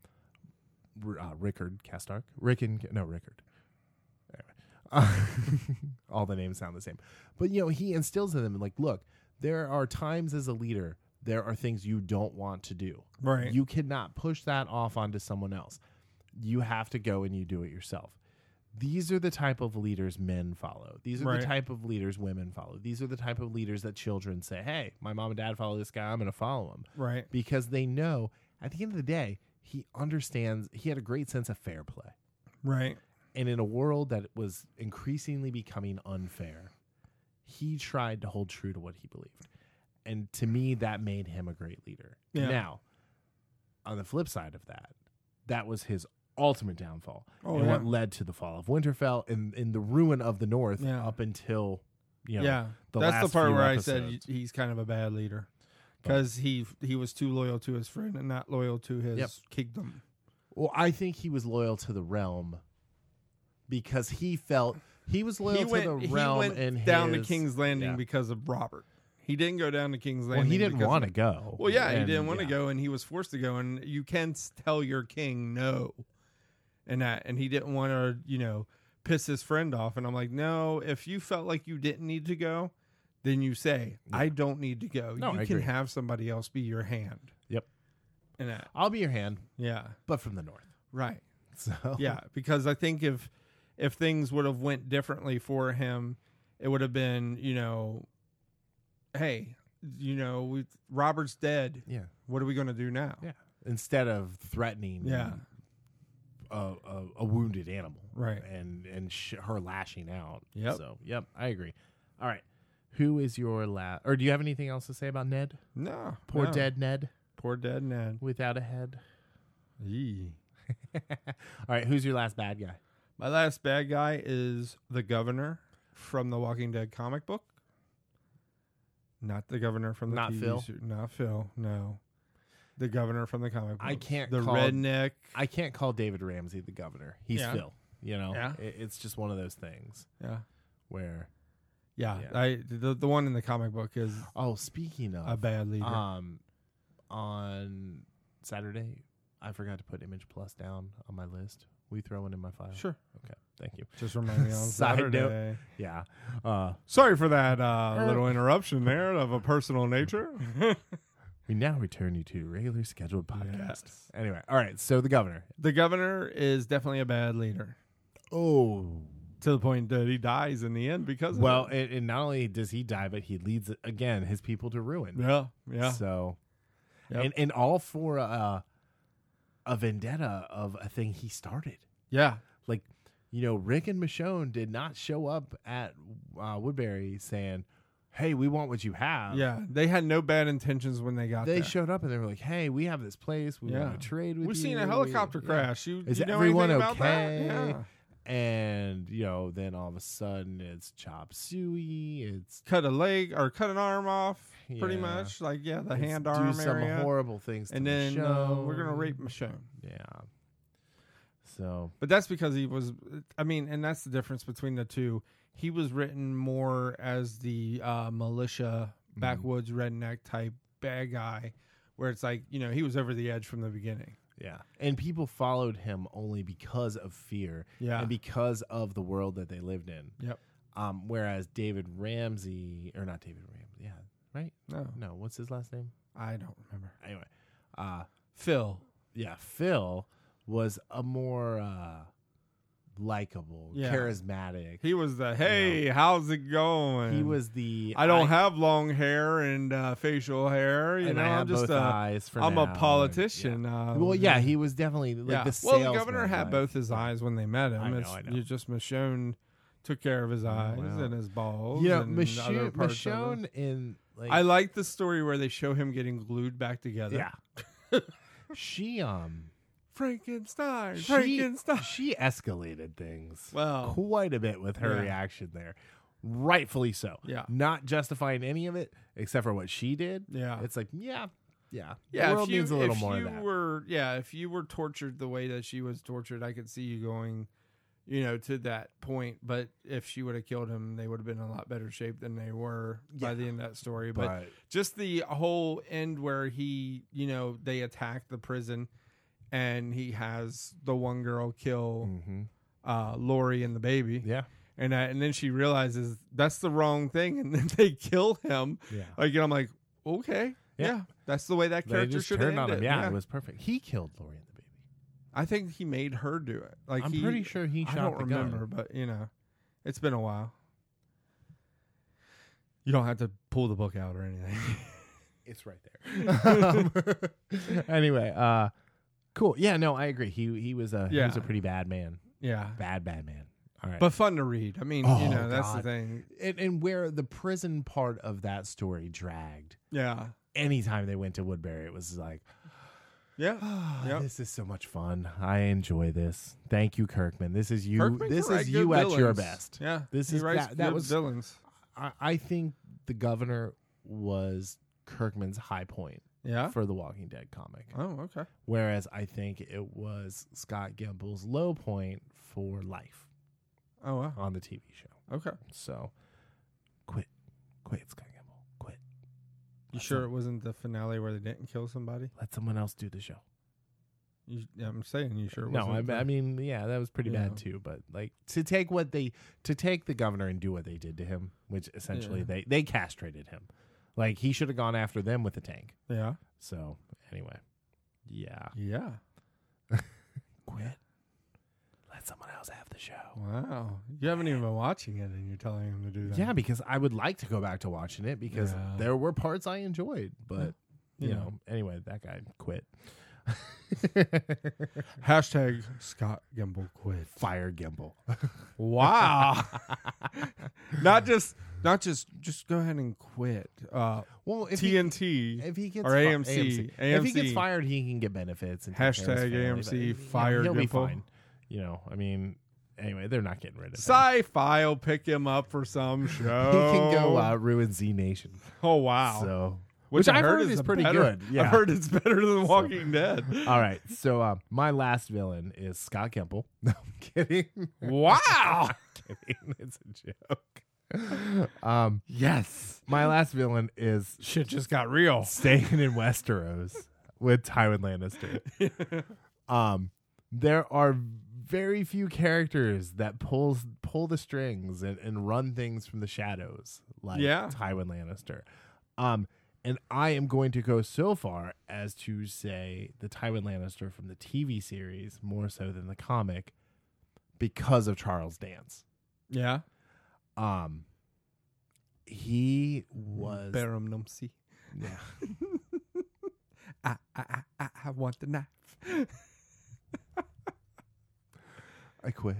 R- uh, Rickard Castark, Rickon no Rickard. Uh, all the names sound the same, but you know he instills in them like, look, there are times as a leader there are things you don't want to do. Right. You cannot push that off onto someone else. You have to go and you do it yourself. These are the type of leaders men follow. These are Right. the type of leaders women follow. These are the type of leaders that children say, hey, my mom and dad follow this guy, I'm going to follow him. Right. Because they know at the end of the day, he understands, he had a great sense of fair play. Right. And in a world that was increasingly becoming unfair, he tried to hold true to what he believed. And to me, that made him a great leader. Yeah. Now, on the flip side of that, that was his ultimate downfall. Oh, and yeah. what led to the fall of Winterfell and, and the ruin of the North Yeah. up until, you know, yeah. the That's last the part few where episodes. I said he's kind of a bad leader because he he was too loyal to his friend and not loyal to his Yep. kingdom. Well, I think he was loyal to the realm because he felt he was loyal he to went, the he realm went and down his, to King's Landing yeah. because of Robert. He didn't go down to King's Well, Landing. he didn't because want to of- go. Well, yeah, he And, didn't want to yeah. go, and he was forced to go. And you can s- tell your king no, and that, and he didn't want to, you know, piss his friend off. And I'm like, no, if you felt like you didn't need to go, then you say, I don't need to go. No, you I can agree. have somebody else be your hand. Yep. And that, I'll be your hand, yeah, but from the north. right. So Yeah, because I think if if things would have went differently for him, it would have been, you know, hey, you know, we, Robert's dead. yeah, What are we going to do now? yeah. Instead of threatening, Yeah. a, a, a wounded animal, Right. and and sh- her lashing out. Yep. So yep, I agree. All right, who is your last? Or do you have anything else to say about Ned? No. Poor no. dead Ned Poor dead Ned. without a head. Yee. All right, who's your last bad guy? My last bad guy is the governor from the Walking Dead comic book. Not the governor from the Not T V Phil? ser- Not Phil. No. The governor from the comic book. I can't The call- redneck. I can't call David Ramsey the governor. He's Yeah. Phil. You know, Yeah. It- it's just one of those things Yeah. where Yeah, Yeah. I the the one in the comic book is Oh, speaking of a bad leader. um, on Saturday, I forgot to put Image Plus down on my list. Will you throw one in my file? Sure. Okay, thank you. Just remind me on Side note. Saturday. Yeah. Uh, Sorry for that uh, little interruption there of a personal nature. we now return you to regular scheduled podcast. Yes. Anyway, all right. So the governor. The governor is definitely a bad leader Oh. to the point that he dies in the end because of Well, it. and, and not only does he die, but he leads again his people to ruin. Yeah, yeah. So, Yep. and and all for uh, a vendetta of a thing he started. Yeah. Like, you know, Rick and Michonne did not show up at uh, Woodbury saying, "Hey, we want what you have." Yeah. They had no bad intentions when they got They there. showed up and they were like, "Hey, we have this place. We Yeah. want to trade with We've you. seen a helicopter Yeah. crash. You, Is you know everyone anything about okay? that? Yeah. And you know, then all of a sudden it's chop suey. It's Cut a leg or cut an arm off, pretty Yeah. much. Like, yeah, the it's hand do arm some area. horrible things. and to then uh, we're going to Michonne. rape Michonne. Yeah. So But that's because he was, I mean, and that's the difference between the two. He was written more as the uh, militia, backwoods, redneck type bad guy, where it's like, you know, he was over the edge from the beginning. yeah, and people followed him only because of fear Yeah. and because of the world that they lived in. Yep. Um, whereas David Ramsey, or not David Ramsey, yeah, right? No, No, what's his last name? I don't remember. Anyway, uh, Phil. yeah, Phil was a more uh, likable, Yeah. charismatic. He was the, hey, how's it going? He was the I don't I- have long hair and uh, facial hair. You and know, I I'm have just both a, eyes for I'm now, a and- politician. yeah. Uh, Well, yeah, he was definitely like yeah. the well, the salesman, governor had like- both his eyes when they met him. I know, it's I know. You just Michonne took care of his eyes wow. and his balls. You know, and other Michonne, parts of him. Michonne in like I like the story where they show him getting glued back together. yeah, she um Frankenstein, she, Frankenstein. she escalated things Well, quite a bit with her yeah. reaction there, rightfully so. Yeah. Not justifying any of it except for what she did. yeah. It's like yeah, yeah, Yeah, the world if you, needs a little if more you of that. were, yeah, if you were tortured the way that she was tortured, I could see you going, you know, to that point. But if she would have killed him, they would have been in a lot better shape than they were by Yeah. the end of that story. But, but just the whole end where he, you know, they attack the prison, and he has the one girl kill mhm. uh, Lori and the baby, yeah, and uh, and then she realizes that's the wrong thing, and then they kill him. yeah. Like, and I'm like, okay, Yeah. yeah, that's the way that They character just should turned end on him. it. Yeah, it was perfect. He killed Lori and the baby. I think he made her do it. Like I'm he, pretty sure he I shot don't the remember, gun. but you know, it's been a while. You don't have to pull the book out or anything. It's right there. Um, anyway, uh, cool. Yeah, no, I agree. He he was a he was a Yeah. pretty bad man. Yeah, Bad bad man. All right. but fun to read. I mean, Oh, you know, that's the God. thing. and, and where the prison part of that story dragged. Yeah, Anytime they went to Woodbury, it was like, yeah. oh, Yep. this is so much fun. I enjoy this. Thank you, Kirkman. This is you. Kirkman this can write is good you at your villains. best. Yeah, This he is writes that- that good was- villains. I, I think the governor was Kirkman's high point Yeah. for the Walking Dead comic. Oh, okay. Whereas I think it was Scott Gimbal's low point for Life Oh, wow. on the T V show. Okay. So quit. Quit, Scott Gimble. Quit. You Let sure some- it wasn't the finale where they didn't kill somebody? Let someone else do the show. You, yeah, I'm saying you sure it No, I, wasn't. the- I mean, yeah, that was pretty Yeah. bad too. But like to take what they to take the governor and do what they did to him, which essentially Yeah. they they castrated him. Like he should have gone after them with a tank. Yeah. So anyway, yeah, Yeah. quit. Let someone else have the show. Wow. You haven't even been watching it and you're telling him to do that. Yeah, because I would like to go back to watching it because Yeah. there were parts I enjoyed, but you Yeah. know, anyway, that guy quit. Hashtag Scott Gimble quit. Fire Gimble. Wow. not just, not just, just go ahead and quit. Uh, Well, if T N he, T. if he gets or fi- A M C. if he gets A M C. fired, he can get benefits. And take care of his Hashtag family, A M C but, you know, fire He'll be Gimble. fine. You know, I mean, anyway, they're not getting rid of him. Sci-Fi will pick him up for some show. He can go uh, ruin Z Nation. Oh, wow. So, Which, which I I've heard is a pretty better- good. Yeah. I've heard it's better than Walking Dead. all right. So uh, my last villain is Scott Gimple. No, I'm kidding. Wow. kidding. It's a joke. um, Yes. my last villain is Shit just got real. staying in Westeros with Tywin Lannister. um, there are very few characters that pulls pull the strings and, and run things from the shadows like Yeah. Tywin Lannister. Um, and I am going to go so far as to say the Tywin Lannister from the T V series more so than the comic because of Charles Dance. Yeah. Um, he was Barum Numsy. yeah. I, I, I, I, I want the knife. I quit.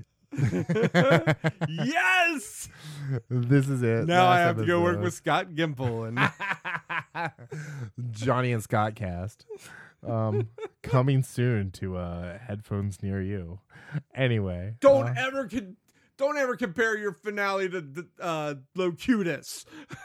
Yes. This is it. Now I Last have to go work episode. with Scott Gimple and Johnny and Scott cast. Um, coming soon to uh, headphones near you. Anyway, don't uh, ever con- don't ever compare your finale to the, uh, Locutus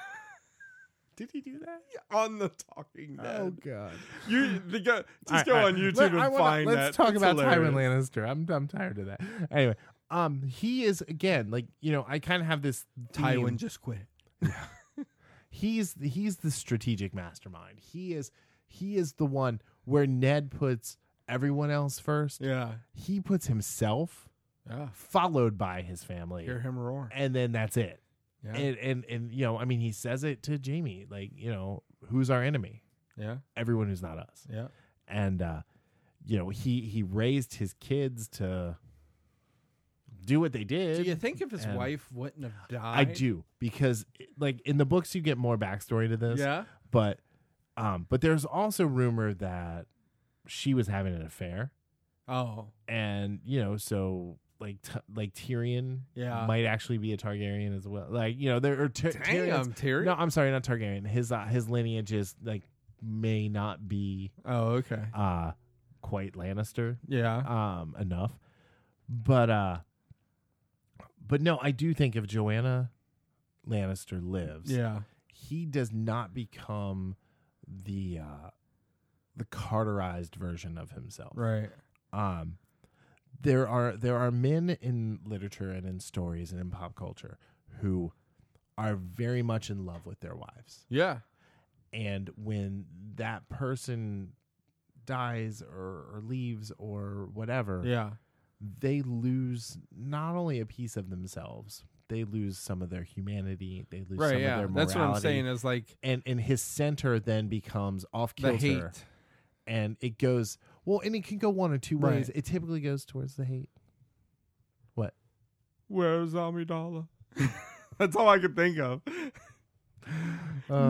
did he do that? on the Talking Dead. Oh God! You the guy, just All right, go all on right. YouTube Let- and I wanna- find let's that. talk It's about hilarious. Tywin Lannister. I'm I'm tired of that. Anyway, um, he is again like you know I kind of have this theme. Tywin just quit. He's he's the strategic mastermind. He is he is the one where Ned puts everyone else first. Yeah. He puts himself Yeah. followed by his family, Hear him roar. and then that's it. Yeah. And, and and you know, I mean, he says it to Jamie, like you know, who's our enemy? Yeah. Everyone who's not us. Yeah. And uh, you know, he he raised his kids to do what they did. Do you think if his and wife wouldn't have died? I do because like in the books you get more backstory to this. Yeah. But um, but there's also rumor that she was having an affair, Oh. and you know, so like t- like Tyrion Yeah. might actually be a Targaryen as well. Like you know, there are t- Damn, Tyrion's- Tyrion. No, I'm sorry, not Targaryen. His uh, his lineage is like may not be Oh, okay. uh quite Lannister Yeah. um enough, but uh, but no, I do think if Joanna Lannister lives, Yeah. he does not become the uh the Carterized version of himself. Right. Um, there are there are men in literature and in stories and in pop culture who are very much in love with their wives, Yeah. and when that person dies or, or leaves or whatever, Yeah. they lose not only a piece of themselves, they lose some of their humanity, they lose Right. some Yeah. of their morality. That's what I'm saying. Is like And and his center then becomes off the kilter, hate. and it goes well, and it can go one or two Right. ways. It typically goes towards the hate. What? Where's Amidala? That's all I could think of. Uh,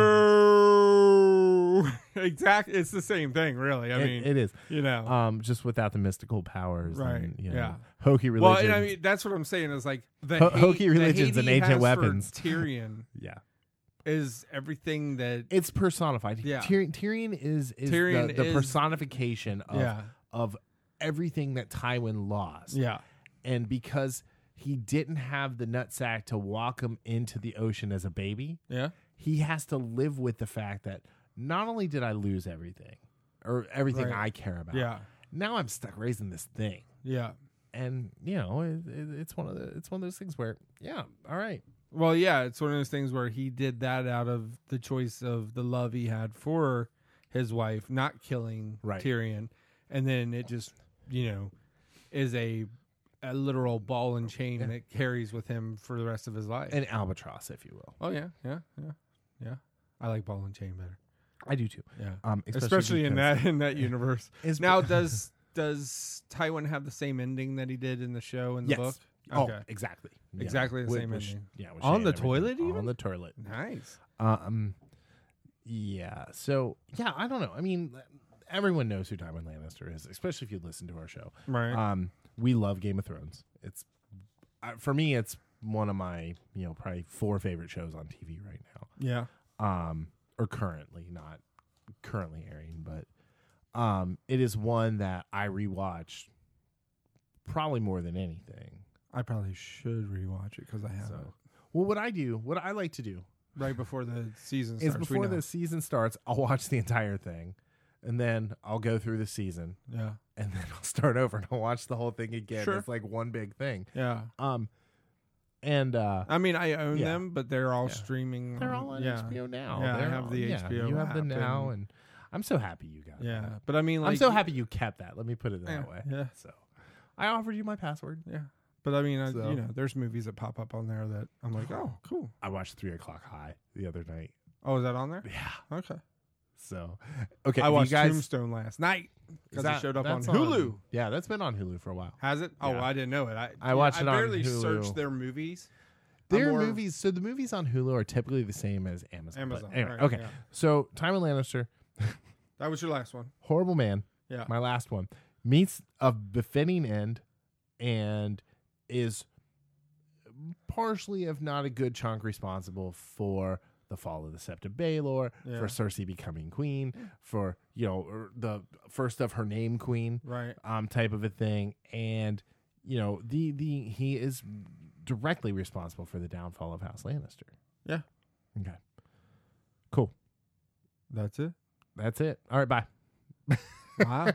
No. Exactly. It's the same thing, really. I it- mean, it is. you know. Um, just without the mystical powers, Right, And, you know, yeah. hokey well, religion. and I mean, that's what I'm saying is like the Ho- hate, hokey the religions hate and he ancient has for weapons. Tyrion yeah, is everything that. it's personified. Yeah. Tyrion, Tyrion is is Tyrion the, the is- personification of yeah. of everything that Tywin lost. Yeah. And because he didn't have the nutsack to walk him into the ocean as a baby, Yeah. he has to live with the fact that not only did I lose everything or everything Right. I care about, Yeah. now I'm stuck raising this thing. Yeah. And you know, it, it, it's one of the it's one of those things where, yeah, all right, Well, yeah, it's one of those things where he did that out of the choice of the love he had for his wife, not killing Right. Tyrion, and then it just, you know, is a a literal ball and chain Yeah. that carries with him for the rest of his life. an albatross, if you will. oh yeah, yeah, yeah, yeah. I like ball and chain better. I do too. Yeah, Um, especially, in because that in that universe. it's- Now, does does Tywin have the same ending that he did in the show and the yes. book? Oh, Okay. exactly. Yeah. Exactly the With- same with sh- ending. Yeah, with On Shay the and everything. toilet even? On the toilet. Nice. Um, yeah. So yeah, I don't know. I mean, everyone knows who Tywin Lannister is, especially if you listen to our show. Right. Um, we love Game of Thrones. It's uh, for me, it's one of my you know probably four favorite shows on T V right now. yeah. Um, or currently, not currently airing, but um, it is one that I rewatch probably more than anything. I probably should rewatch it because I haven't. So, well, what I do, what I like to do, Right before the season is starts. we before know. the season starts, I'll watch the entire thing, and then I'll go through the season, Yeah. and then I'll start over and I'll watch the whole thing again. Sure. It's like one big thing. Yeah. Um, And uh, I mean, I own Yeah. them, but they're all Yeah. streaming. they're all on yeah. H B O now. Yeah, I They're have all- the yeah, H B O You have the app now, and- and I'm so happy you got. Yeah, that. but I mean, like, I'm so happy you kept that. Let me put it that Yeah, way. yeah. So I offered you my password. Yeah, but I mean, I, So- you know, there's movies that pop up on there that I'm like, oh, cool. I watched Three O'clock High the other night. Oh, is that on there? Yeah. Okay. So okay, I do watched you guys, Tombstone last night is because that- it showed up on that's Hulu. Yeah, that's been on Hulu for a while. Has it? Oh, Yeah. I didn't know it. I I watched I it on barely Hulu. searched their movies. I'm Their more- movies, so the movies on Hulu are typically the same as Amazon. Amazon. But anyway, right, okay. yeah. So Tywin Lannister, That was your last one. horrible man, Yeah. my last one, meets a befitting end and is partially, if not a good chunk, responsible for the fall of the Sept of Baelor, Yeah. for Cersei becoming queen, for, you know, er, the first of her name queen, Right. um, type of a thing. And, you know, the, the, he is directly responsible for the downfall of House Lannister. Yeah. Okay. Cool. That's it. That's it. All right. Bye. Wow.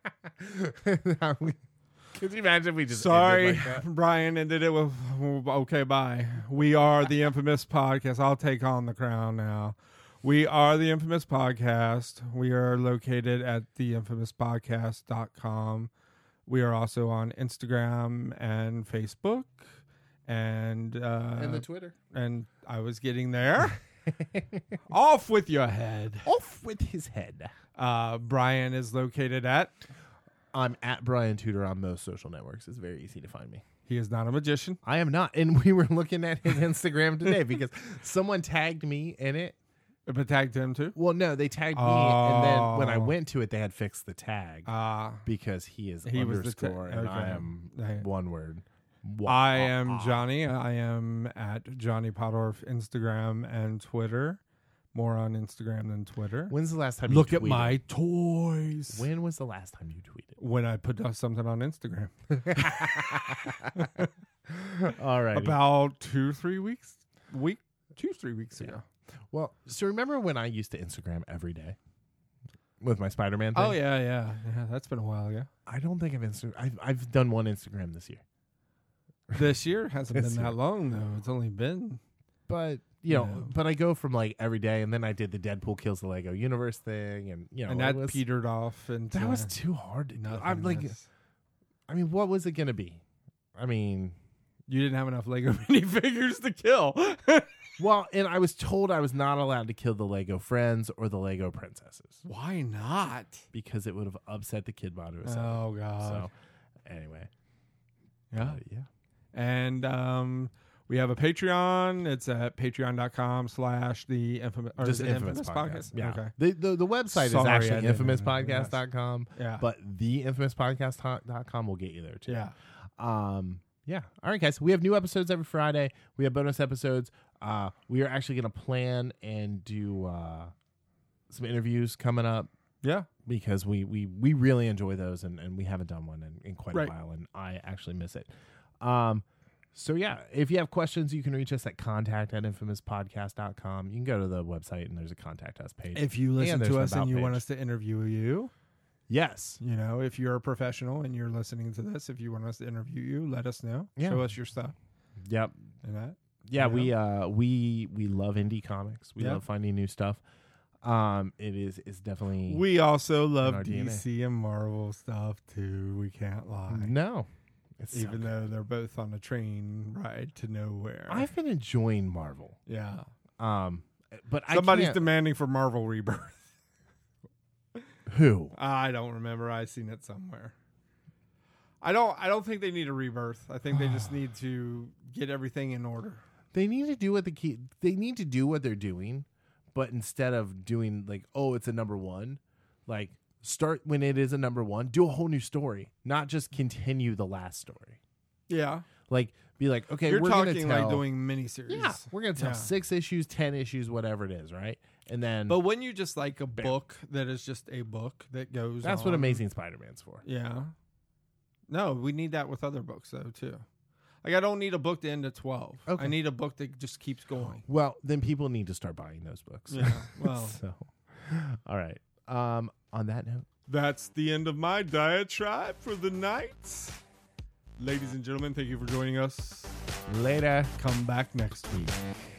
Could you imagine if we just Sorry, ended like that? Brian ended it with okay, bye. We are the Infamous Podcast. I'll take on the crown now. We are the Infamous Podcast. We are located at the infamous podcast dot com. We are also on Instagram and Facebook. And uh And the Twitter. and I was getting there. Off with your head. Off with his head. Uh Brian is located at I'm at Brian Tudor on most social networks. It's very easy to find me. he is not a magician. I am not. And we were looking at his Instagram today because someone tagged me in it. But tagged him too. Well, no, they tagged me. And then when I Oh. went to it, they had fixed the tag Uh because he is He was the ta- underscore and I okay. am Okay. one word. I am Johnny. I am at Johnny Podorf Instagram and Twitter. More on Instagram than Twitter. When's the last time Look you at tweeted? my toys. When was the last time you tweeted? When I put up something on Instagram. All right. About two, three weeks. Week two, three weeks ago. Well, so remember when I used to Instagram every day with my Spider-Man thing? Oh yeah, yeah. Yeah, that's been a while ago. I don't think I've Insta- I've, I've done one Instagram this year. This year hasn't This been that year. long though. It's only been But, you know, Yeah. but I go from like every day and then I did the Deadpool kills the Lego universe thing and, you know, and it that was, petered off into that was too hard to do. I'm like, nothingness. I mean, what was it going to be? I mean, You didn't have enough Lego minifigures to kill. well, and I was told I was not allowed to kill the Lego friends or the Lego princesses Why not? because it would have upset the kid mod. Oh god. So, anyway. yeah. Uh, yeah. And um, we have a Patreon. It's at patreon.com slash the infamous, or Just is it infamous, podcast. Yeah. Okay. The, the the website Sorry, is I actually didn't infamous know. podcast dot com, Yeah. but the infamous podcast dot com will get you there too. yeah. Um yeah. All right, guys. We have new episodes every Friday. We have bonus episodes. Uh we are actually gonna plan and do uh some interviews coming up Yeah. because we we we really enjoy those and, and we haven't done one in, in quite Right. a while and I actually miss it. Um So, yeah, if you have questions, you can reach us at contact at infamous podcast dot com. You can go to the website and there's a contact us page. If you listen And there's to an us and about you want page. us to interview you, Yes. you know, if you're a professional and you're listening to this, if you want us to interview you, let us know. Yeah. Show us your stuff Yep. and that. Yeah, Yeah. we uh we we love indie comics. We Yeah. love finding new stuff. Um it is it's definitely We also our love D N A. D C and Marvel stuff too. We can't lie. No. It's so Even good. though they're both on a train ride to nowhere. I've been enjoying Marvel. yeah. Um but Somebody's I can't, demanding for Marvel Rebirth. who? I don't remember. I've seen it somewhere. I don't. I don't think they need a rebirth. I think they just need to get everything in order. They need to do what the key they need to do what they're doing, but instead of doing like, oh, it's a number one, like start when it is a number one, do a whole new story, not just continue the last story. Yeah, Like be like, okay, you're we're talking gonna tell, like doing miniseries. yeah, we're gonna tell Yeah. six issues, ten issues, whatever it is, right? And then But when you just like a book that is just a book that goes, that's what on- Amazing Spider-Man's for. Yeah. No, we need that with other books though too. Like I don't need a book to end at twelve. Okay. I need a book that just keeps going. Well, then people need to start buying those books. Yeah. Well, so, all right. Um, on that note, that's the end of my diatribe for the night. Ladies and gentlemen, thank you for joining us. Later. Come back next week.